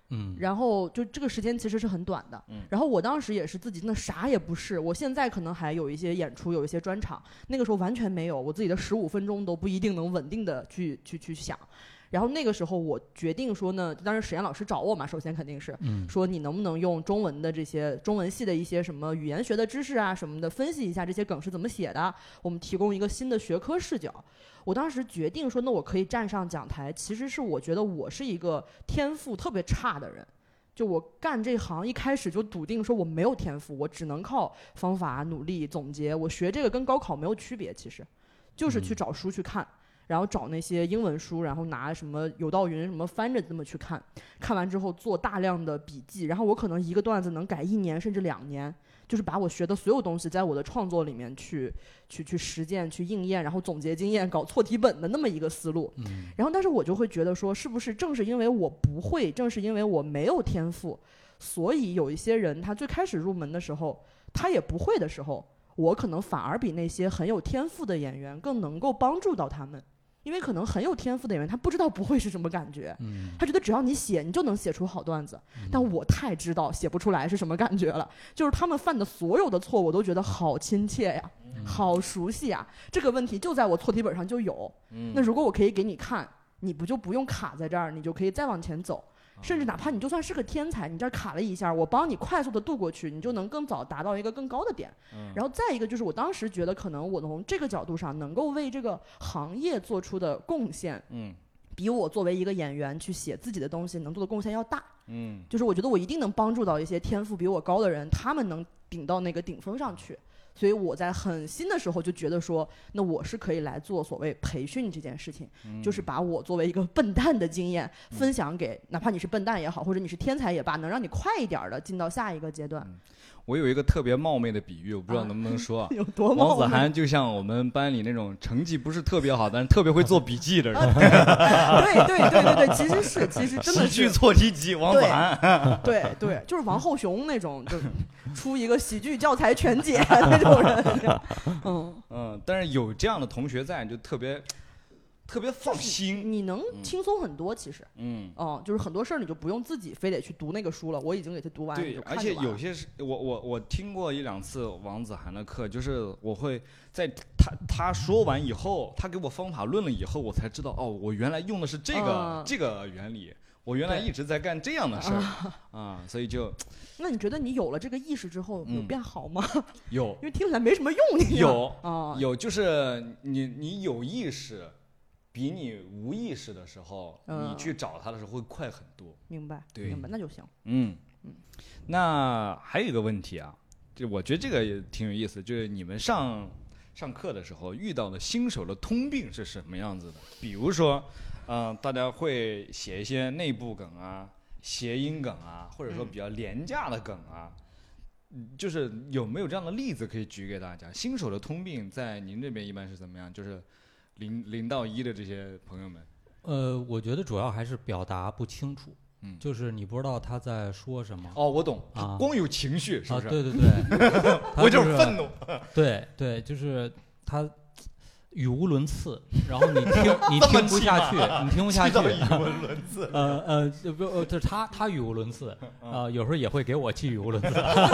嗯，然后就这个时间其实是很短的，嗯，然后我当时也是自己那啥也不是，我现在可能还有一些演出，有一些专场，那个时候完全没有，我自己的十五分钟都不一定能稳定的去去去想。然后那个时候我决定说呢，当时史岩老师找我嘛，首先肯定是、嗯、说你能不能用中文的这些中文系的一些什么语言学的知识啊什么的，分析一下这些梗是怎么写的，我们提供一个新的学科视角。我当时决定说，那我可以站上讲台，其实是我觉得我是一个天赋特别差的人，就我干这行一开始就笃定说我没有天赋，我只能靠方法努力总结，我学这个跟高考没有区别，其实就是去找书去看、嗯，然后找那些英文书，然后拿什么有道云什么翻着这么去看，看完之后做大量的笔记，然后我可能一个段子能改一年甚至两年，就是把我学的所有东西在我的创作里面去去去实践去应验，然后总结经验，搞错题本的那么一个思路、嗯、然后但是我就会觉得说，是不是正是因为我不会，正是因为我没有天赋，所以有一些人他最开始入门的时候他也不会的时候，我可能反而比那些很有天赋的演员更能够帮助到他们。因为可能很有天赋的演员他不知道不会是什么感觉、嗯、他觉得只要你写你就能写出好段子、嗯、但我太知道写不出来是什么感觉了，就是他们犯的所有的错我都觉得好亲切呀、嗯、好熟悉呀，这个问题就在我错题本上就有、嗯、那如果我可以给你看，你不就不用卡在这儿，你就可以再往前走，甚至哪怕你就算是个天才，你这儿卡了一下，我帮你快速的度过去，你就能更早达到一个更高的点、嗯、然后再一个就是我当时觉得可能我从这个角度上能够为这个行业做出的贡献、嗯、比我作为一个演员去写自己的东西能做的贡献要大、嗯、就是我觉得我一定能帮助到一些天赋比我高的人，他们能顶到那个顶峰上去，所以我在很新的时候就觉得说，那我是可以来做所谓培训这件事情、嗯、就是把我作为一个笨蛋的经验分享给、嗯、哪怕你是笨蛋也好，或者你是天才也罢，能让你快一点的进到下一个阶段、嗯、 我有一个特别冒昧的比喻，我不知道能不能说、啊、 有多冒昧。 王子涵就像我们班里那种成绩不是特别好但是特别会做笔记的人、啊、 对对对对对，其实是其实真的是喜剧错题集王子涵， 对 对, 对，就是王后雄那种，就出一个喜剧教材全解那种人。嗯嗯，但是有这样的同学在，就特别特别放心， 你能轻松很多。其实，嗯，哦、嗯，就是很多事儿你就不用自己非得去读那个书了，我已经给他读完。 对，而且有些是我我我听过一两次王子涵的课，就是我会在他他说完以后，他给我方法论了以后，我才知道哦，我原来用的是这个、嗯、这个原理。我原来一直在干这样的事儿啊、嗯，所以就， 那你觉得你有了这个意识之后有变好吗？嗯、 有， 因为听起来没什么用。 有啊， 有，就是你你有意识，比你无意识的时候，嗯、你去找他的时候会快很多。 明白， 对， 明白，那就行。 嗯嗯，那还有一个问题啊，就我觉得这个也挺有意思，就是你们上上课的时候遇到的新手的通病是什么样子的？比如说。嗯、呃，大家会写一些内部梗啊、谐音梗啊，或者说比较廉价的梗啊，嗯，就是有没有这样的例子可以举给大家？新手的通病在您这边一般是怎么样？就是零零到一的这些朋友们。 呃，我觉得主要还是表达不清楚，嗯，就是你不知道他在说什么。 哦，我懂，啊、光有情绪是不是？ 啊、对对对， 我就是愤怒。 对对，就是他。语无伦次，然后你听你听不下去，你听不下去。 语无伦次。 呃呃，不呃，就是他他语无伦次，呃，有时候也会给我气语无伦次。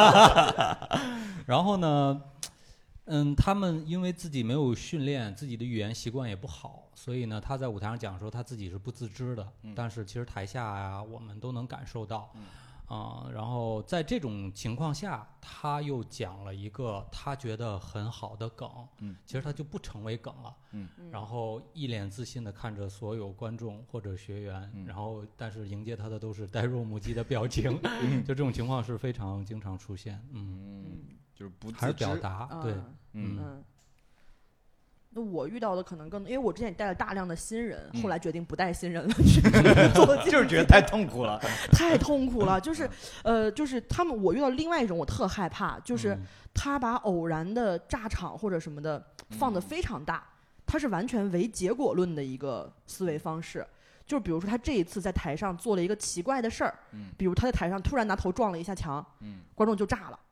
然后呢，嗯，他们因为自己没有训练，自己的语言习惯也不好，所以呢，他在舞台上讲的时候，他自己是不自知的。嗯、但是其实台下呀、啊，我们都能感受到。嗯啊、呃，然后在这种情况下，他又讲了一个他觉得很好的梗，嗯，其实他就不成为梗了，嗯，然后一脸自信地看着所有观众或者学员，嗯、然后但是迎接他的都是呆若木鸡的表情，嗯、就这种情况是非常经常出现，嗯， 就是不自知还是表达， 嗯、 对， 嗯。嗯那我遇到的可能更，因为我之前也带了大量的新人，嗯、后来决定不带新人了，去做就是觉得太痛苦了， 太痛苦了。就是，呃，就是他们，我遇到另外一种我特害怕，就是他把偶然的炸场或者什么的放得非常大，他是完全唯结果论的一个思维方式。就比如说他这一次在台上做了一个奇怪的事儿，嗯，比如他在台上突然拿头撞了一下墙，嗯，观众就炸了。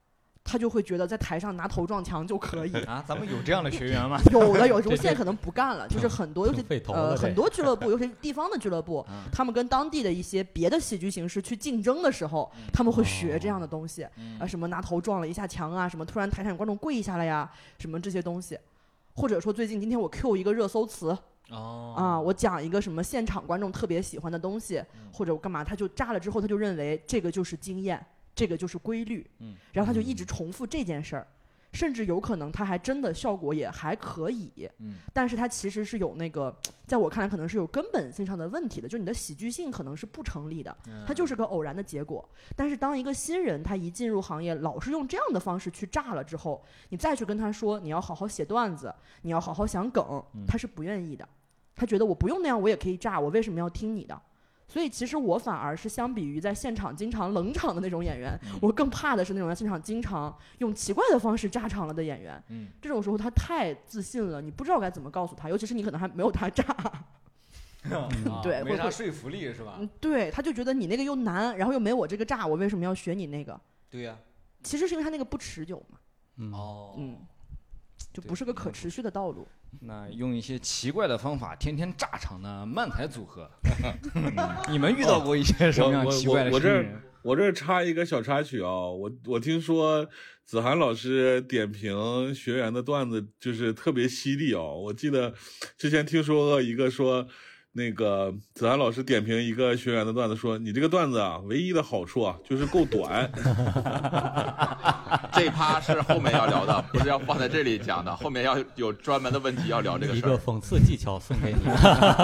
他就会觉得在台上拿头撞墙就可以啊！咱们有这样的学员吗？ 有的，有的，现在可能不干了。就是很多，尤其呃很多俱乐部，尤其是地方的俱乐部，嗯、他们跟当地的一些别的喜剧形式去竞争的时候，嗯、他们会学这样的东西，嗯、啊，什么拿头撞了一下墙啊，什么突然台上有观众跪下了呀，什么这些东西，或者说最近今天我 Q 一个热搜词。 哦、 啊，我讲一个什么现场观众特别喜欢的东西，嗯、或者我干嘛，他就炸了之后，他就认为这个就是经验。这个就是规律，嗯，然后他就一直重复这件事儿，嗯、甚至有可能他还真的效果也还可以，嗯，但是他其实是有那个，在我看来可能是有根本性上的问题的，就你的喜剧性可能是不成立的，嗯、它就是个偶然的结果。但是当一个新人他一进入行业，老是用这样的方式去炸了之后，你再去跟他说你要好好写段子，你要好好想梗，嗯、他是不愿意的，他觉得我不用那样我也可以炸，我为什么要听你的？所以其实我反而是相比于在现场经常冷场的那种演员，嗯、我更怕的是那种在现场经常用奇怪的方式炸场了的演员。嗯，这种时候他太自信了，你不知道该怎么告诉他，尤其是你可能还没有他炸。 嗯、对，没啥说服力是吧？ 嗯，对，他就觉得你那个又难，然后又没我这个炸，我为什么要学你那个？ 对呀、啊， 其实是因为他那个不持久嘛。 嗯哦， 嗯。就不是个可持续的道路。 那用一些奇怪的方法天天炸场的漫才组合，你们遇到过一些什么样奇怪的事情？ 我这插一个小插曲啊、哦，我我听说子涵老师点评学员的段子就是特别犀利哦。我记得之前听说过一个说，那个子涵老师点评一个学员的段子说，你这个段子啊，唯一的好处啊就是够短。 这一趴是后面要聊的，不是要放在这里讲的，后面要有专门的问题要聊这个事儿。 一个讽刺技巧送给你。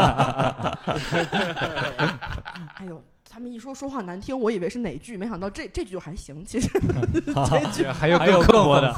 哎呦，他们一说说话难听，我以为是哪句，没想到这这句还行。其实这句还有更刻薄的。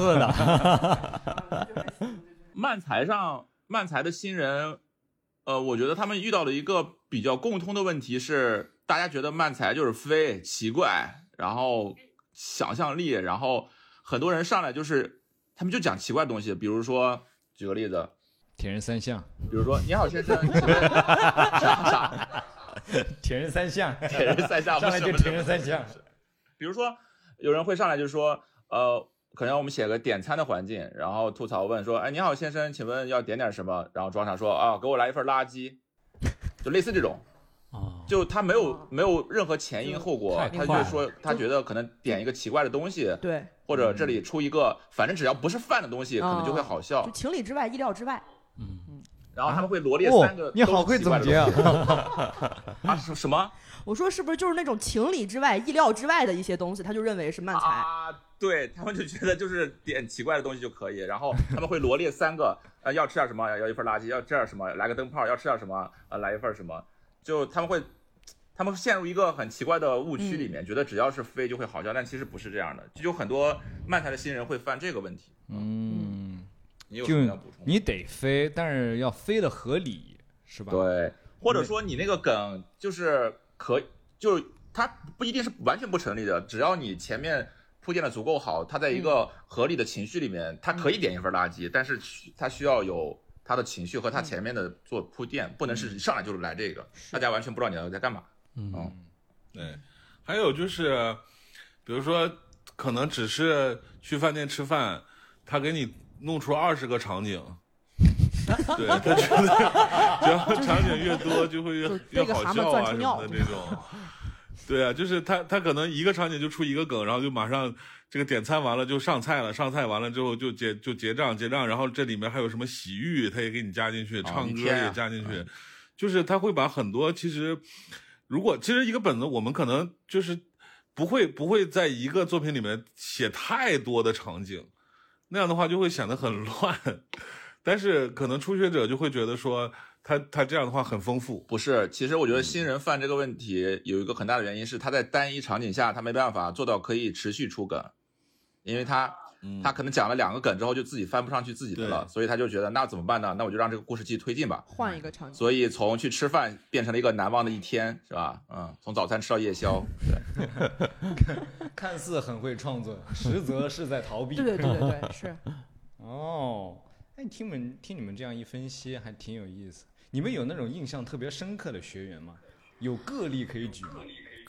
漫才上，漫才的新人，呃，我觉得他们遇到了一个比较共通的问题是，大家觉得漫才就是飞奇怪，然后想象力，然后很多人上来就是他们就讲奇怪的东西，比如说举个例子， 铁人三项， 比如说你好先生，啥啥， 铁人三项， 铁人三项， 上来就铁人三项。 比如说有人会上来就说，呃，可能我们写个点餐的环境，然后吐槽问说，哎，你好先生，请问要点点什么？然后装傻说啊，给我来一份垃圾，就类似这种。就他没有没有任何前因后果，他就说他觉得可能点一个奇怪的东西， 对， 或者这里出一个，反正只要不是饭的东西，可能就会好笑， 就情理之外，意料之外。 嗯嗯。然后他们会罗列三个、 哦，你好会总结啊！ 啊什么？ 我说是不是就是那种情理之外、意料之外的一些东西，他就认为是漫才啊？对，他们就觉得就是点奇怪的东西就可以，然后他们会罗列三个，呃，要吃点什么，要一份垃圾，要吃点什么，来个灯泡，要吃点什么，呃，来一份什么。就他们会，他们陷入一个很奇怪的误区里面，嗯、觉得只要是飞就会好笑，但其实不是这样的。就有很多漫才的新人会犯这个问题。 嗯， 你有什么要补充？ 你得飞，但是要飞的合理，是吧？ 对，或者说你那个梗就是可，就它不一定是完全不成立的，只要你前面铺垫的足够好，它在一个合理的情绪里面，它可以点一份垃圾，但是它需要有他的情绪和他前面的做铺垫，嗯、不能是上来就是来这个，大家完全不知道你在干嘛。 嗯，嗯对。还有就是，比如说，可能只是去饭店吃饭，他给你弄出二十个场景，对，他觉得只要场景越多，就会越越好笑啊什么的这种。对啊，就是他他可能一个场景就出一个梗，然后就马上这个点餐完了就上菜了，上菜完了之后就结就结账结账，然后这里面还有什么洗浴，他也给你加进去，唱歌也加进去，哦啊、就是他会把很多其实如果其实一个本子我们可能就是不会不会在一个作品里面写太多的场景，那样的话就会显得很乱，但是可能初学者就会觉得说。他他这样的话很丰富， 不是？其实我觉得新人犯这个问题有一个很大的原因是他在单一场景下他没办法做到可以持续出梗，因为他、嗯、他可能讲了两个梗之后就自己翻不上去自己的了，所以他就觉得那怎么办呢？那我就让这个故事继续推进吧， 换一个场景。 所以从去吃饭变成了一个难忘的一天，是吧？嗯，从早餐吃到夜宵，对， 看似很会创作，实则是在逃避。 对对对对对，是。 哦。哎，听你们听你们这样一分析，还挺有意思。你们有那种印象特别深刻的学员吗？有个例可以举吗？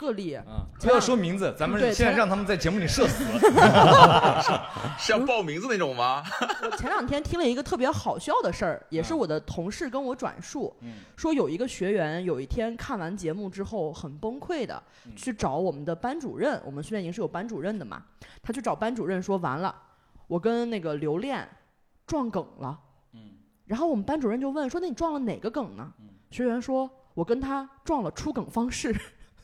个例啊， 不要说名字，咱们现在让他们在节目里社死。 是要报名字那种吗？ 我前两天听了一个特别好笑的事儿，也是我的同事跟我转述，嗯、说有一个学员有一天看完节目之后很崩溃的，嗯、去找我们的班主任，我们训练营是有班主任的嘛，他去找班主任说完了，我跟那个刘恋撞梗了，嗯、然后我们班主任就问说那你撞了哪个梗呢？嗯、学员说我跟他撞了出梗方式。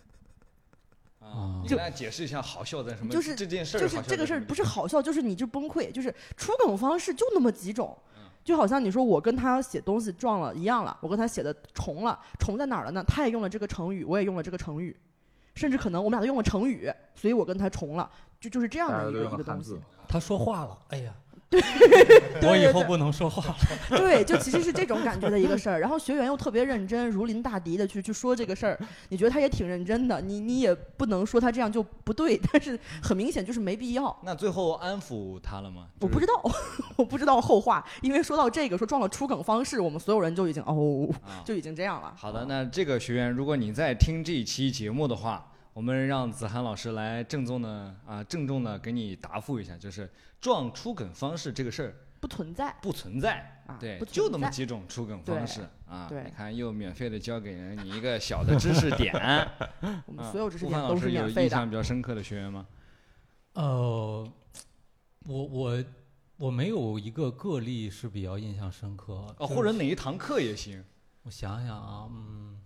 啊，你跟大家解释一下好笑在什么？ 就是这件事， 就是这个事儿不是好笑，就是你就崩溃，就是出梗方式就那么几种，就好像你说我跟他写东西撞了一样了，我跟他写的重了，重在哪儿了呢？他也用了这个成语，我也用了这个成语，甚至可能我们俩都用了成语，所以我跟他重了，就就是这样的一个一个东西。 他说话了，哎呀。 对， 我以后不能说话了。 对，就其实是这种感觉的一个事儿。然后学员又特别认真，如临大敌的去去说这个事儿，你觉得他也挺认真的，你你也不能说他这样就不对，但是很明显就是没必要。 那最后安抚他了吗？ 就是、我不知道，我不知道后话，因为说到这个说撞了出梗方式，我们所有人就已经哦，啊、就已经这样了。 好的，那这个学员，如果你在听这一期节目的话，我们让子涵老师来郑重的啊郑重的给你答复一下，就是撞出梗方式这个事儿。 不存在， 不存在，啊、对，就那么几种出梗方式啊！ 对， 你看又免费的教给人你一个小的知识点。 我们所有知识点都是免费的。 吴凡老师有印象比较深刻的学员吗？ 呃，我我我没有一个个例是比较印象深刻， 哦，或者哪一堂课也行。 我想想啊，嗯，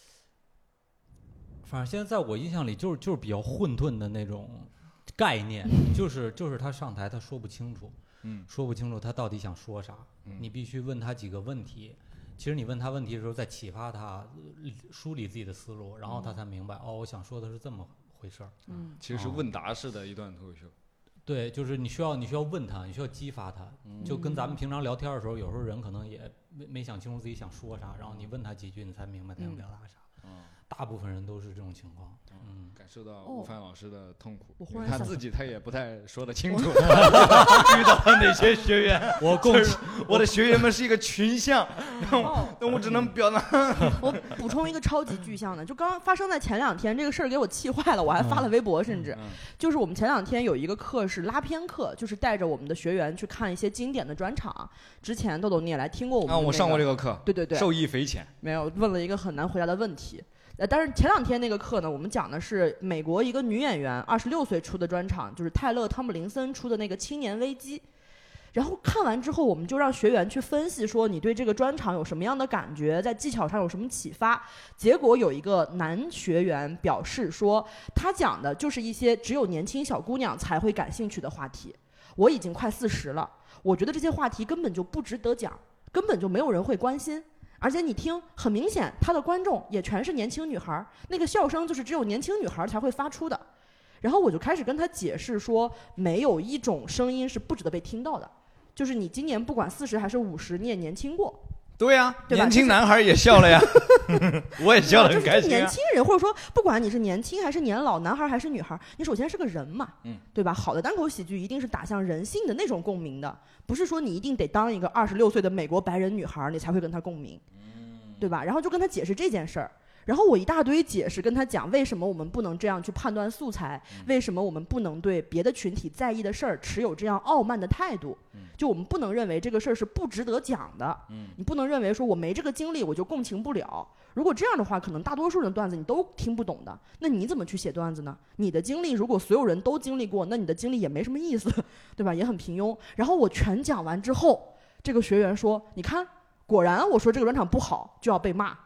反正现在在我印象里就是就是比较混沌的那种概念，就是就是他上台他说不清楚。嗯，说不清楚他到底想说啥，嗯、你必须问他几个问题。其实你问他问题的时候，在启发他梳理自己的思路，然后他才明白、嗯、哦，我想说的是这么回事儿。 嗯，其实是问答式的一段脱口秀。 对，就是你需要你需要问他，你需要激发他，嗯、就跟咱们平常聊天的时候，有时候人可能也没没想清楚自己想说啥，然后你问他几句，你才明白他想表达啥。嗯，大部分人都是这种情况。 嗯，感受到吴凡老师的痛苦，哦、他自己他也不太说得清楚，遇到了哪些学员，我共我的学员们是一个群像，那我那我只能表达。 我补充一个超级具象的，就刚刚发生在前两天，这个事儿给我气坏了，我还发了微博，甚至、嗯嗯、就是我们前两天有一个课是拉片课，就是带着我们的学员去看一些经典的专场。之前豆豆你也来听过我们、那个， 啊，我上过这个课， 对对对， 受益匪浅。 没有问了一个很难回答的问题。呃，但是前两天那个课呢，我们讲的是美国一个女演员二十六岁出的专场，就是泰勒·汤姆林森出的那个《青年危机》。然后看完之后，我们就让学员去分析说你对这个专场有什么样的感觉，在技巧上有什么启发。结果有一个男学员表示说，他讲的就是一些只有年轻小姑娘才会感兴趣的话题。我已经快四十了，我觉得这些话题根本就不值得讲，根本就没有人会关心。而且你听，很明显他的观众也全是年轻女孩，那个笑声就是只有年轻女孩才会发出的。然后我就开始跟他解释说，没有一种声音是不值得被听到的，就是你今年不管四十还是五十，你也年轻过。 对呀、啊，年轻男孩也笑了呀，我也笑得很开心、啊。 年轻人，或者说不管你是年轻还是年老，男孩还是女孩，你首先是个人嘛，嗯，对吧？好的单口喜剧一定是打向人性的那种共鸣的，不是说你一定得当一个二十六岁的美国白人女孩，你才会跟他共鸣，嗯，对吧？然后就跟他解释这件事儿。然后我一大堆解释跟他讲，为什么我们不能这样去判断素材，为什么我们不能对别的群体在意的事儿持有这样傲慢的态度，就我们不能认为这个事儿是不值得讲的，你不能认为说我没这个经历我就共情不了。如果这样的话，可能大多数人的段子你都听不懂的，那你怎么去写段子呢？你的经历如果所有人都经历过，那你的经历也没什么意思，对吧？也很平庸。然后我全讲完之后，这个学员说，你看果然我说这个专场不好就要被骂。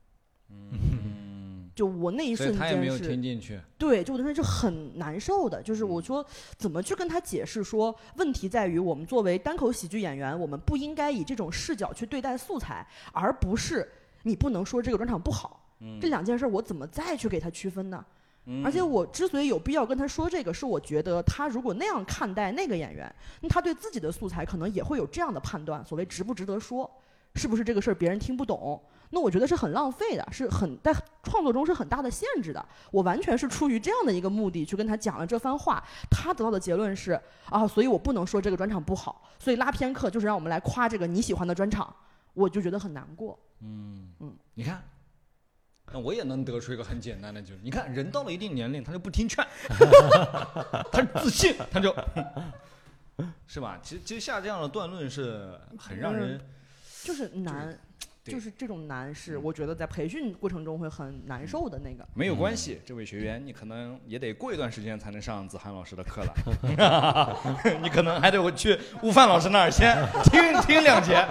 嗯，就我那一瞬间是， 他也没有听进去。 对，就我那是很难受的。就是我说怎么去跟他解释说，问题在于我们作为单口喜剧演员，我们不应该以这种视角去对待素材，而不是你不能说这个专场不好。嗯，这两件事我怎么再去给他区分呢？嗯，而且我之所以有必要跟他说这个，是我觉得他如果那样看待那个演员，那他对自己的素材可能也会有这样的判断，所谓值不值得说，是不是这个事儿别人听不懂。那我觉得是很浪费的，是很在创作中是很大的限制的。我完全是出于这样的一个目的去跟他讲了这番话，他得到的结论是啊，所以我不能说这个专场不好，所以拉片课就是让我们来夸这个你喜欢的专场，我就觉得很难过。 嗯嗯，你看， 那我也能得出一个很简单的就是，你看人到了一定年龄，他就不听劝，他自信，他就，是吧？其实其实下这样的断论是很让人，嗯、 就是难。就是这种难是我觉得在培训过程中会很难受的那个。 没有关系，这位学员你可能也得过一段时间才能上子涵老师的课了，你可能还得去悟饭老师那儿先听听两节。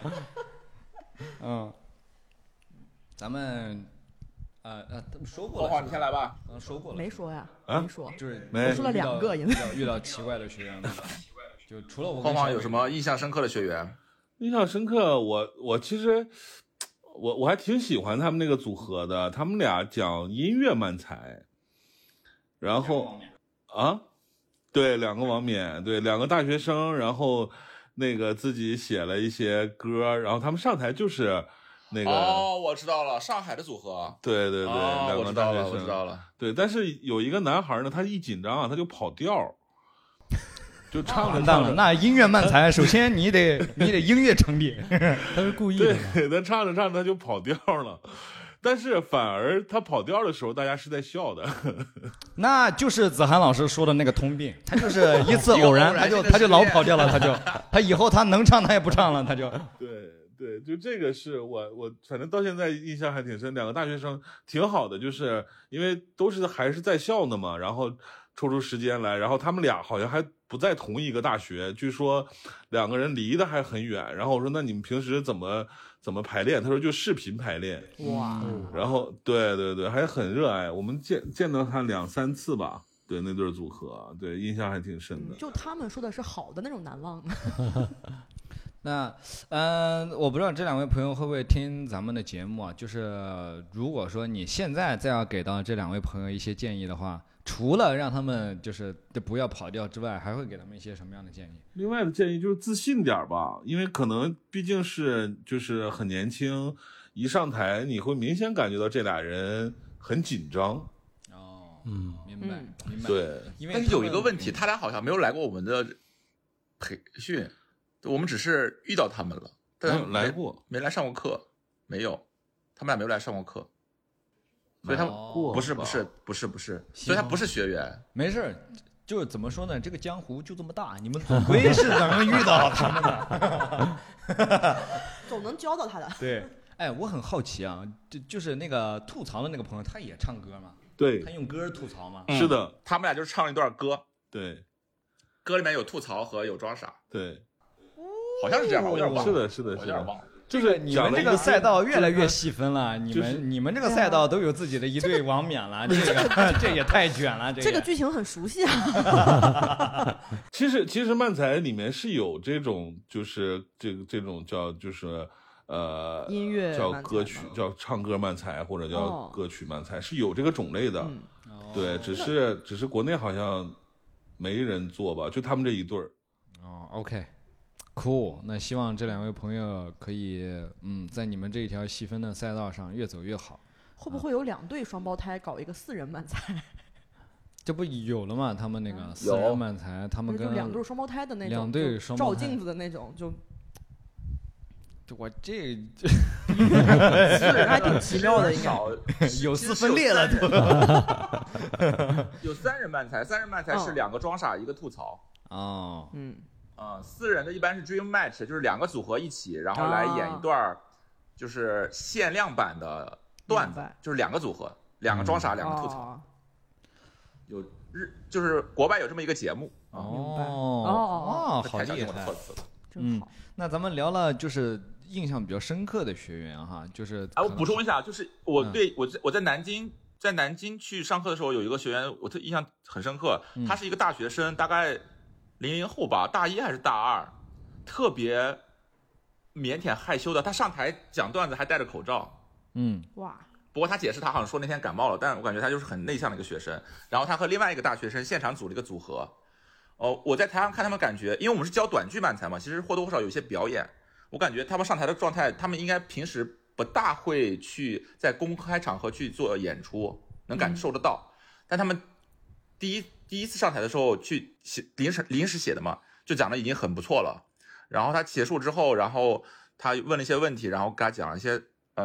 嗯，咱们呃呃说过了， 花花你先来吧。 嗯，说过了。 没说呀？ 啊、 没说， 就是我说了两个，因为遇到奇怪的学员，就除了我。 花花有什么印象深刻的学员？ 印象深刻，我我其实我我还挺喜欢他们那个组合的，他们俩讲音乐漫才，然后啊，对，两个王冕，对，两个大学生，然后那个自己写了一些歌，然后他们上台就是那个哦，我知道了，上海的组合， 对对对， 哦、 两个大学生， 我知道了， 对，但是有一个男孩呢，他一紧张啊，他就跑调。就唱着唱着，那音乐漫才，首先你得你得音乐成立， 他是故意的。 对，他唱着唱着他就跑调了，但是反而他跑调的时候，大家是在笑的。 那就是子涵老师说的那个通病，他就是一次偶然，他就他就老跑调了，他就他以后他能唱他也不唱了，他就对对，就这个是我我反正到现在印象还挺深，两个大学生挺好的，就是因为都是还是在校呢嘛，然后抽出时间来，然后他们俩好像还不在同一个大学，据说两个人离得还很远。然后我说那你们平时怎么怎么排练？他说就视频排练。 哇！ 然后对对对，还很热爱。我们见见到他两三次吧，对那对组合，对印象还挺深的。 就他们说的是好的那种难忘。 那嗯、呃，我不知道这两位朋友会不会听咱们的节目啊？就是如果说你现在再要给到这两位朋友一些建议的话。除了让他们就是不要跑调之外，还会给他们一些什么样的建议？ 另外的建议就是自信点吧，因为可能毕竟是就是很年轻，一上台你会明显感觉到这俩人很紧张。 哦，嗯，明白， 嗯、 明白。 对， 因为但是有一个问题，他俩好像没有来过我们的培训，我们只是遇到他们了，但没来过， 没来上过课，没有，他们俩没有来上过课。所以他们不是不是不是不是，所以他不是学员。 没事，就是怎么说呢？这个江湖就这么大，你们总归是能遇到他们的，总能教到他的。 对，哎，我很好奇啊，就就是那个吐槽的那个朋友，他也唱歌吗？ 对， 他用歌吐槽吗？ 嗯、 是的， 他们俩就是唱了一段歌。 对， 歌里面有吐槽和有装傻。 对， 好像是这样，我有点忘了。 是的，是的， 我有点忘了。 就是你们这个赛道越来越细分了，你们、 就是、 你们这个赛道都有自己的一对王冕了，这个这也太卷了，这个这个剧情很熟悉啊。 其实其实漫才里面是有这种就是这个这种叫就是呃音乐叫歌曲叫唱歌漫才或者叫歌曲漫才、哦、是有这个种类的， 嗯、 对，只是只是国内好像没人做吧，就他们这一对儿。 哦 ，OK。Cool， 那希望这两位朋友可以，嗯，在你们这一条细分的赛道上越走越好。 会不会有两对双胞胎搞一个四人漫才？ 这不有了吗？他们那个四人漫才，他们跟两对双胞胎的那种， 两对双胞胎照镜子的那种，就就我这四人还挺奇妙的，应该有丝分裂了都。有三人漫才，三人漫才是两个装傻，一个吐槽。 哦， 嗯。 呃，四人的一般是 dream match， 就是两个组合一起，然后来演一段就是限量版的段子，就是两个组合，两个装傻，嗯、两个吐槽。 哦、 有日就是国外有这么一个节目。 哦哦哦，好厉害！嗯，那咱们聊了就是印象比较深刻的学员哈，就是啊，我补充一下，就是我对、嗯、我在我在南京在南京去上课的时候，有一个学员我特印象很深刻， 嗯、 他是一个大学生，大概。零零后吧，大一还是大二，特别腼腆害羞的。他上台讲段子还戴着口罩。 嗯， 哇！ 不过他解释他好像说那天感冒了，但我感觉他就是很内向的一个学生。然后他和另外一个大学生现场组了一个组合。哦，我在台上看他们感觉，因为我们是教短剧漫才嘛，其实或多或少有一些表演。我感觉他们上台的状态，他们应该平时不大会去在公开场合去做演出，能感受得到。嗯、但他们第一。第一次上台的时候去写临时临时写的嘛，就讲的已经很不错了。然后他结束之后，然后他问了一些问题，然后给他讲了一些嗯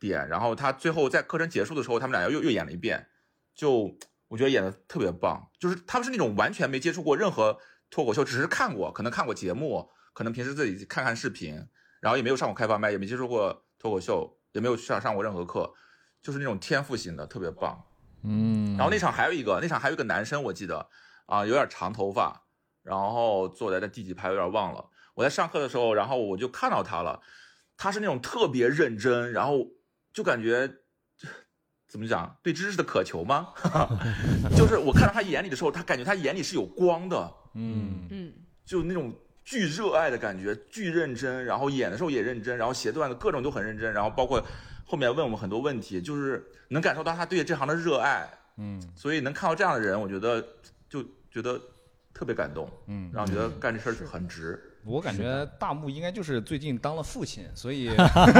点，然后他最后在课程结束的时候，他们俩又又演了一遍，就我觉得演的特别棒。就是他们是那种完全没接触过任何脱口秀，只是看过，可能看过节目，可能平时自己看看视频，然后也没有上过开放麦，也没接触过脱口秀，也没有上上过任何课，就是那种天赋型的，特别棒。 嗯， 然后那场还有一个，那场还有一个男生，我记得啊、呃，有点长头发，然后坐在第几排有点忘了。我在上课的时候，然后我就看到他了，他是那种特别认真，然后就感觉怎么讲，对知识的渴求吗？就是我看到他眼里的时候，他感觉他眼里是有光的， 嗯嗯， 就那种巨热爱的感觉，巨认真，然后演的时候也认真，然后写段子各种都很认真，然后包括后面问我们很多问题，就是能感受到他对这行的热爱， 嗯， 所以能看到这样的人，我觉得就觉得特别感动， 嗯， 让我觉得干这事儿很值。 我感觉大木应该就是最近当了父亲，所以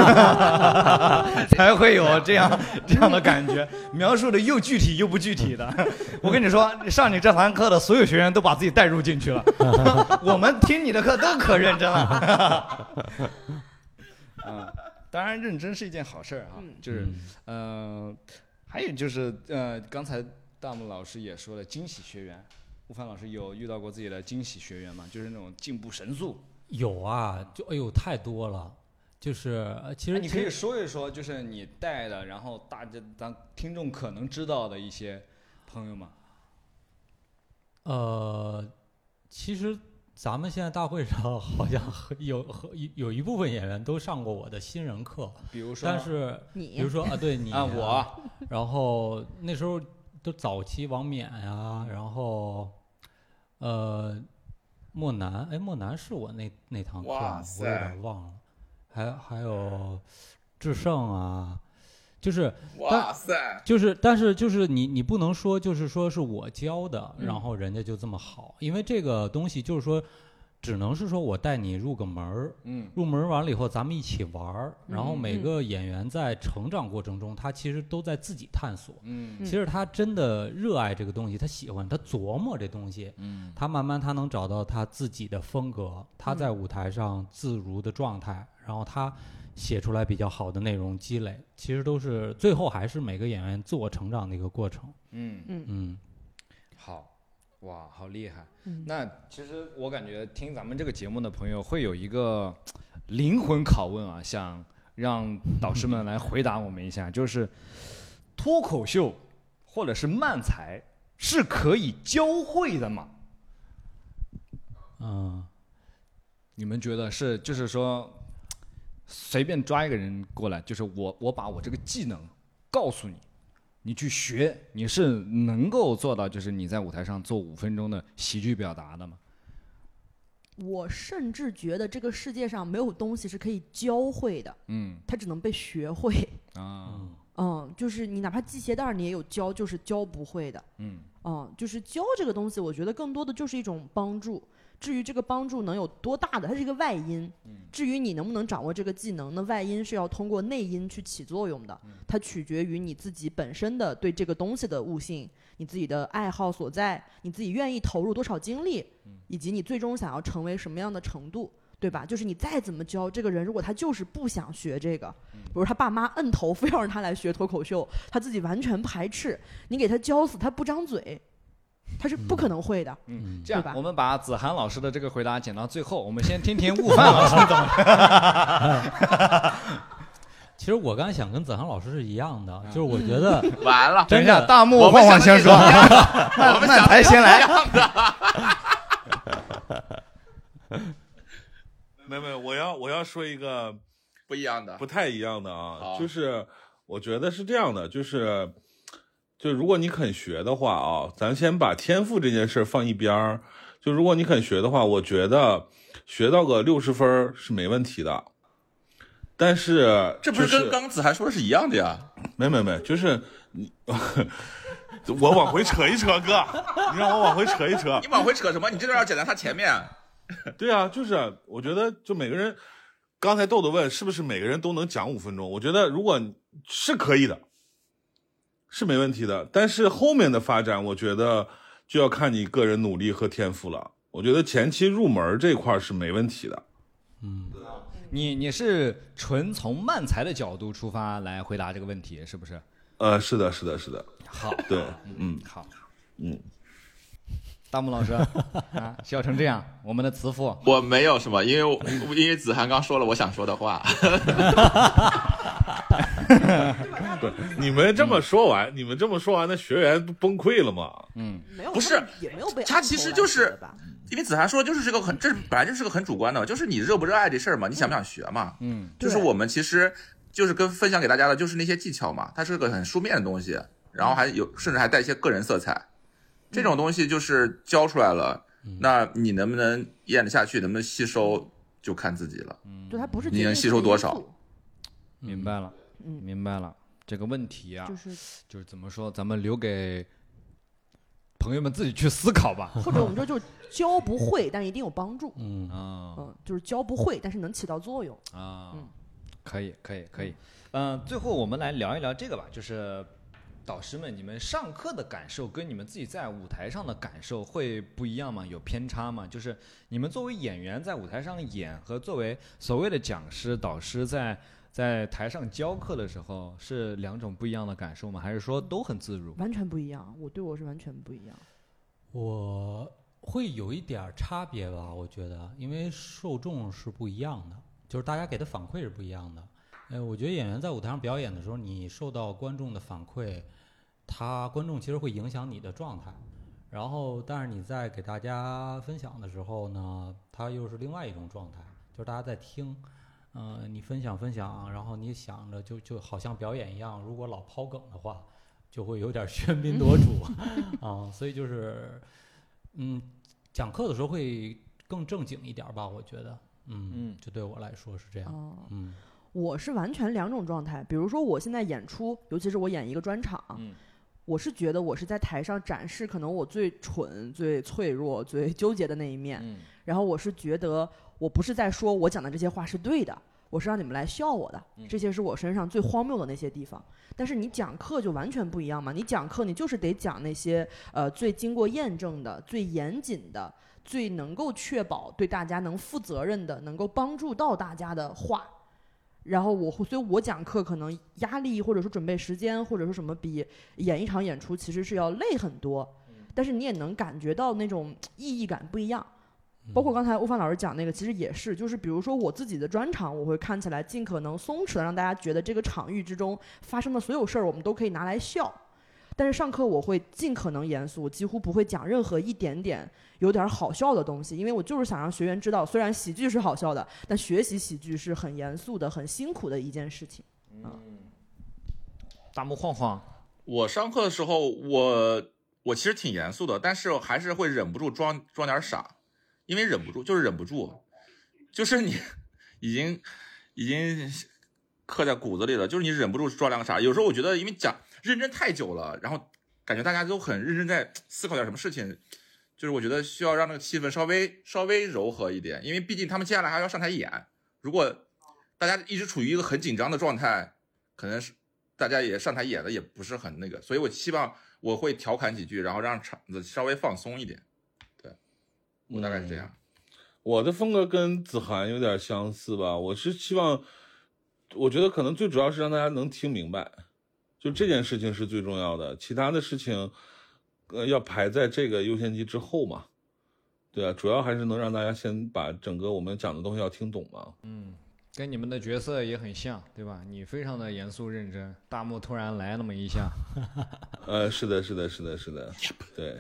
才会有这样这样的感觉，描述的又具体又不具体的。我跟你说，上你这堂课的所有学员都把自己带入进去了，我们听你的课都可认真了。嗯，当然认真是一件好事啊，就是呃，还有就是呃，刚才大木老师也说了，惊喜学员。吴凡老师有遇到过自己的惊喜学员吗？就是那种进步神速。 有啊，就哎呦太多了，就是其实你可以说一说，就是你带的，然后大家咱听众可能知道的一些朋友吗？ 呃，其实咱们现在大会上好像有有一部分演员都上过我的新人课， 比如说， 但是你， 比如说啊，对你啊我， 然后那时候都早期王冕呀，然后。呃，莫南，哎，莫南是我那那堂课，我有点忘了，还还有智胜啊，就是哇塞， 就是但是就是你你不能说就是说是我教的，嗯、然后人家就这么好，因为这个东西就是说。只能是说我带你入个门儿，嗯，入门完了以后咱们一起玩儿，嗯、然后每个演员在成长过程中，他其实都在自己探索，嗯，其实他真的热爱这个东西，他喜欢，他琢磨这东西，嗯，他慢慢他能找到他自己的风格，他在舞台上自如的状态，然后他写出来比较好的内容积累，其实都是最后还是每个演员自我成长的一个过程， 嗯嗯嗯， 好。哇，好厉害！嗯、那其实我感觉听咱们这个节目的朋友会有一个灵魂拷问啊，想让导师们来回答我们一下，就是脱口秀或者是漫才是可以教会的吗？ 嗯， 你们觉得是？就是说，随便抓一个人过来，就是我，我把我这个技能告诉你。你去学，你是能够做到，就是你在舞台上做五分钟的喜剧表达的吗？ 我甚至觉得这个世界上没有东西是可以教会的，嗯，它只能被学会啊，嗯，就是你哪怕系鞋带你也有教，就是教不会的，嗯，嗯，就是教这个东西，我觉得更多的就是一种帮助。至于这个帮助能有多大的，它是一个外因。至于你能不能掌握这个技能，那外因是要通过内因去起作用的。它取决于你自己本身的对这个东西的悟性，你自己的爱好所在，你自己愿意投入多少精力，以及你最终想要成为什么样的程度，对吧？就是你再怎么教这个人，如果他就是不想学这个，比如他爸妈摁头非要让他来学脱口秀，他自己完全排斥，你给他教死他不张嘴。他是不可能会的， 嗯，这样我们把子涵老师的这个回答剪到最后，我们先听听悟饭老师怎么。 其实我刚才想跟子涵老师是一样的，就是我觉得完了， 等一下，大木晃晃先说， 我们漫才先来。 没有没有，我要我要说一个不一样的， 不太一样的啊，就是我觉得是这样的，就是。就如果你肯学的话啊，咱先把天赋这件事放一边儿。就如果你肯学的话，我觉得学到个六十分是没问题的。但是、 就是、这不是跟刚子涵说的是一样的呀？ 没没没，就是你，我往回扯一扯，哥，你让我往回扯一扯。 你往回扯什么？你这段要剪在他前面。 对啊，就是我觉得就每个人，刚才豆豆问是不是每个人都能讲五分钟？我觉得如果是可以的。是没问题的，但是后面的发展，我觉得就要看你个人努力和天赋了。我觉得前期入门这块是没问题的。 嗯， 你你是纯从漫才的角度出发来回答这个问题，是不是？ 呃，是的，是的，是的。 好， 对，嗯， 好， 嗯。 大木老师啊，笑成这样，我们的慈父， 我没有什么，因为因为子涵刚说了我想说的话。 不，你们这么说完，嗯、你们这么说完，那学员不崩溃了吗？ 嗯，没有， 不是， 也没有被他其实就是，因为子涵说就是这个很，这本来就是个很主观的，就是你热不热爱这事儿嘛，你想不想学嘛？ 嗯， 就是我们其实就是跟分享给大家的就是那些技巧嘛，它是个很书面的东西，然后还有甚至还带一些个人色彩。这种东西就是教出来了，嗯、那你能不能咽得下去，能不能吸收，就看自己了。 嗯，对，它不是你能吸收多少。 明白了，嗯，明白了。这个问题啊， 就是就是怎么说，咱们留给朋友们自己去思考吧。 或者我们说就是教不会，但一定有帮助。 嗯啊， 嗯，就是教不会，但是能起到作用。 啊，嗯，可以，可以，可以。嗯、呃，最后我们来聊一聊这个吧，就是。导师们，你们上课的感受跟你们自己在舞台上的感受会不一样吗？有偏差吗？就是你们作为演员在舞台上演和作为所谓的讲师、导师在在台上教课的时候是两种不一样的感受吗？还是说都很自如？ 完全不一样，我对我是完全不一样。 我会有一点差别吧，我觉得，因为受众是不一样的，就是大家给的反馈是不一样的。呃，我觉得演员在舞台上表演的时候，你受到观众的反馈，他观众其实会影响你的状态。然后，但是你在给大家分享的时候呢，它又是另外一种状态，就是大家在听，呃，你分享分享，然后你想着就就好像表演一样，如果老抛梗的话，就会有点喧宾夺主啊、呃，所以就是，嗯，讲课的时候会更正经一点吧，我觉得，嗯嗯，就对我来说是这样， 哦、 嗯。 我是完全两种状态，比如说我现在演出，尤其是我演一个专场， 嗯、 我是觉得我是在台上展示可能我最蠢、最脆弱、最纠结的那一面， 嗯、 然后我是觉得我不是在说我讲的这些话是对的，我是让你们来笑我的， 嗯、 这些是我身上最荒谬的那些地方。但是你讲课就完全不一样嘛，你讲课你就是得讲那些呃最经过验证的、最严谨的、最能够确保对大家能负责任的、能够帮助到大家的话。然后我，所以我讲课可能压力或者说准备时间或者说什么比演一场演出其实是要累很多，但是你也能感觉到那种意义感不一样。包括刚才欧范老师讲那个，其实也是，就是比如说我自己的专场，我会看起来尽可能松弛的让大家觉得这个场域之中发生的所有事儿我们都可以拿来笑。但是上课我会尽可能严肃，几乎不会讲任何一点点有点好笑的东西，因为我就是想让学员知道，虽然喜剧是好笑的，但学习喜剧是很严肃的、很辛苦的一件事情。 嗯，大木晃晃， 我上课的时候，我我其实挺严肃的，但是还是会忍不住装装点傻，因为忍不住，就是忍不住，就是你已经已经刻在骨子里了，就是你忍不住装两个傻。有时候我觉得，因为讲认真太久了，然后感觉大家都很认真在思考点什么事情，就是我觉得需要让那个气氛稍微稍微柔和一点，因为毕竟他们接下来还要上台演，如果大家一直处于一个很紧张的状态，可能是大家也上台演的也不是很那个，所以我希望我会调侃几句，然后让场子稍微放松一点。对，我大概是这样。 嗯、我的风格跟子涵有点相似吧，我是希望，我觉得可能最主要是让大家能听明白。就这件事情是最重要的，其他的事情，呃，要排在这个优先级之后嘛。对啊，主要还是能让大家先把整个我们讲的东西要听懂嘛。 嗯，跟你们的角色也很像，对吧？你非常的严肃认真，大木突然来那么一下， 呃，是的，是的，是的，是的，对。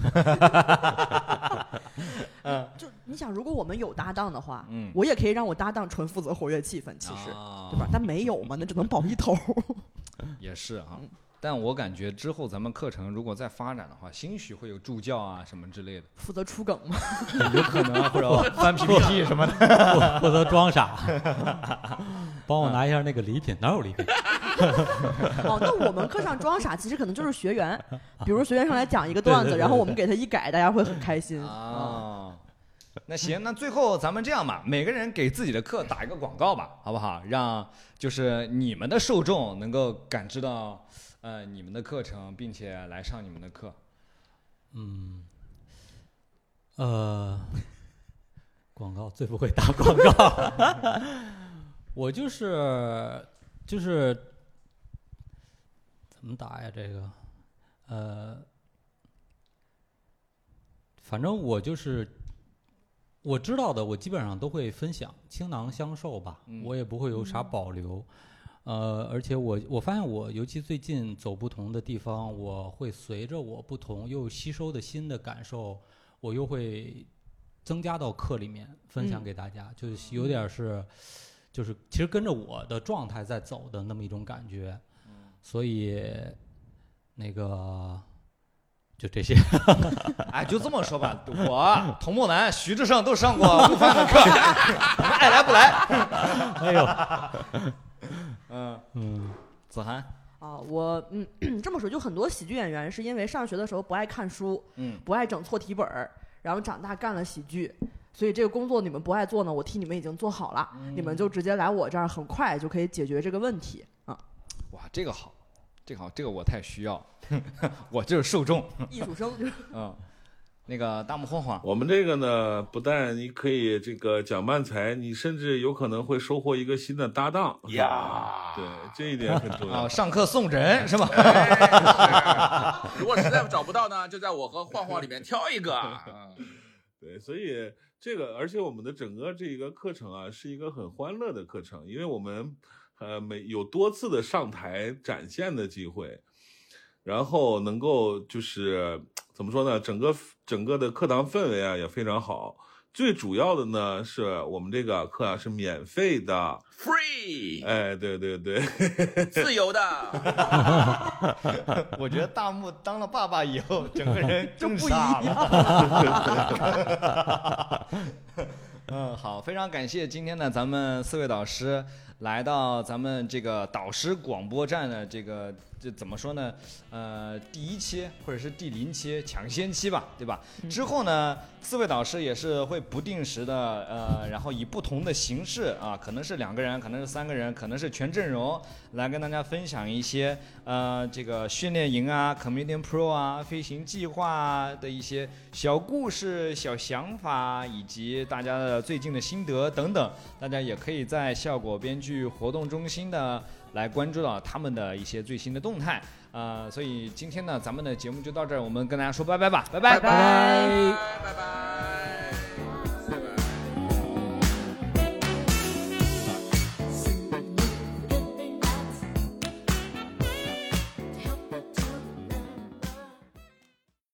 嗯，就你想，如果我们有搭档的话，嗯，我也可以让我搭档纯负责活跃气氛，其实，啊、对吧？但没有嘛，那只能保一头。 也是啊，但我感觉之后咱们课程如果再发展的话，兴许会有助教啊什么之类的， 负责出梗吗？ 有可能啊，或者翻 P P T 什么的， 负责装傻，帮我拿一下那个礼品，哪有礼品？ 哦，那我们课上装傻其实可能就是学员，比如学员上来讲一个段子，对对对对，然后我们给他一改，大家会很开心啊。那行，那最后咱们这样吧，每个人给自己的课打一个广告吧，好不好？让就是你们的受众能够感知到，呃，你们的课程，并且来上你们的课。 嗯，呃，广告最不会打广告。 我就是就是怎么打呀？这个，呃，反正我就是我知道的，我基本上都会分享，倾囊相授吧，嗯、我也不会有啥保留。呃，而且我我发现我尤其最近走不同的地方，我会随着我不同又吸收的新的感受，我又会增加到课里面分享给大家，嗯、就是有点是。就是其实跟着我的状态在走的那么一种感觉，嗯、所以那个就这些。 哎，就这么说吧，我童梦楠、徐志胜都上过陆帆的课，你们爱来不来？ 哎呦， 嗯嗯，子涵啊，我嗯这么说，就很多喜剧演员是因为上学的时候不爱看书，嗯，不爱整错题本，然后长大干了喜剧。所以这个工作你们不爱做呢，我替你们已经做好了，嗯、你们就直接来我这儿，很快就可以解决这个问题啊！ 哇，这个好，这个好，这个我太需要，我就是受众， 艺术生。 嗯，那个大木晃晃， 我们这个呢，不但你可以这个讲漫才，你甚至有可能会收获一个新的搭档呀。对，这一点很重要。 啊，上课送人是吧？ 哎、是如果实在找不到呢，就在我和晃晃里面挑一个。 对，所以。这个，而且我们的整个这个课程啊，是一个很欢乐的课程，因为我们呃每有多次的上台展现的机会，然后能够就是怎么说呢，整个整个的课堂氛围啊也非常好。最主要的呢是我们这个课啊是免费的 ，free， 哎，对对对， 自由的。 我觉得大木当了爸爸以后，整个人更傻了。嗯，好，非常感谢今天呢，咱们四位导师来到咱们这个导师广播站的这个这怎么说呢？呃，第一期或者是第零期抢先期吧，对吧？嗯、之后呢，四位导师也是会不定时的呃，然后以不同的形式啊，可能是两个人，可能是三个人，可能是全阵容来跟大家分享一些呃这个训练营啊、Comedian Pro 啊、飞行计划的一些小故事、小想法，以及大家的最近的心得等等。大家也可以在效果编剧活动中心的来关注到他们的一些最新的动态。呃，所以今天呢，咱们的节目就到这儿，我们跟大家说拜拜吧，拜拜拜拜拜拜。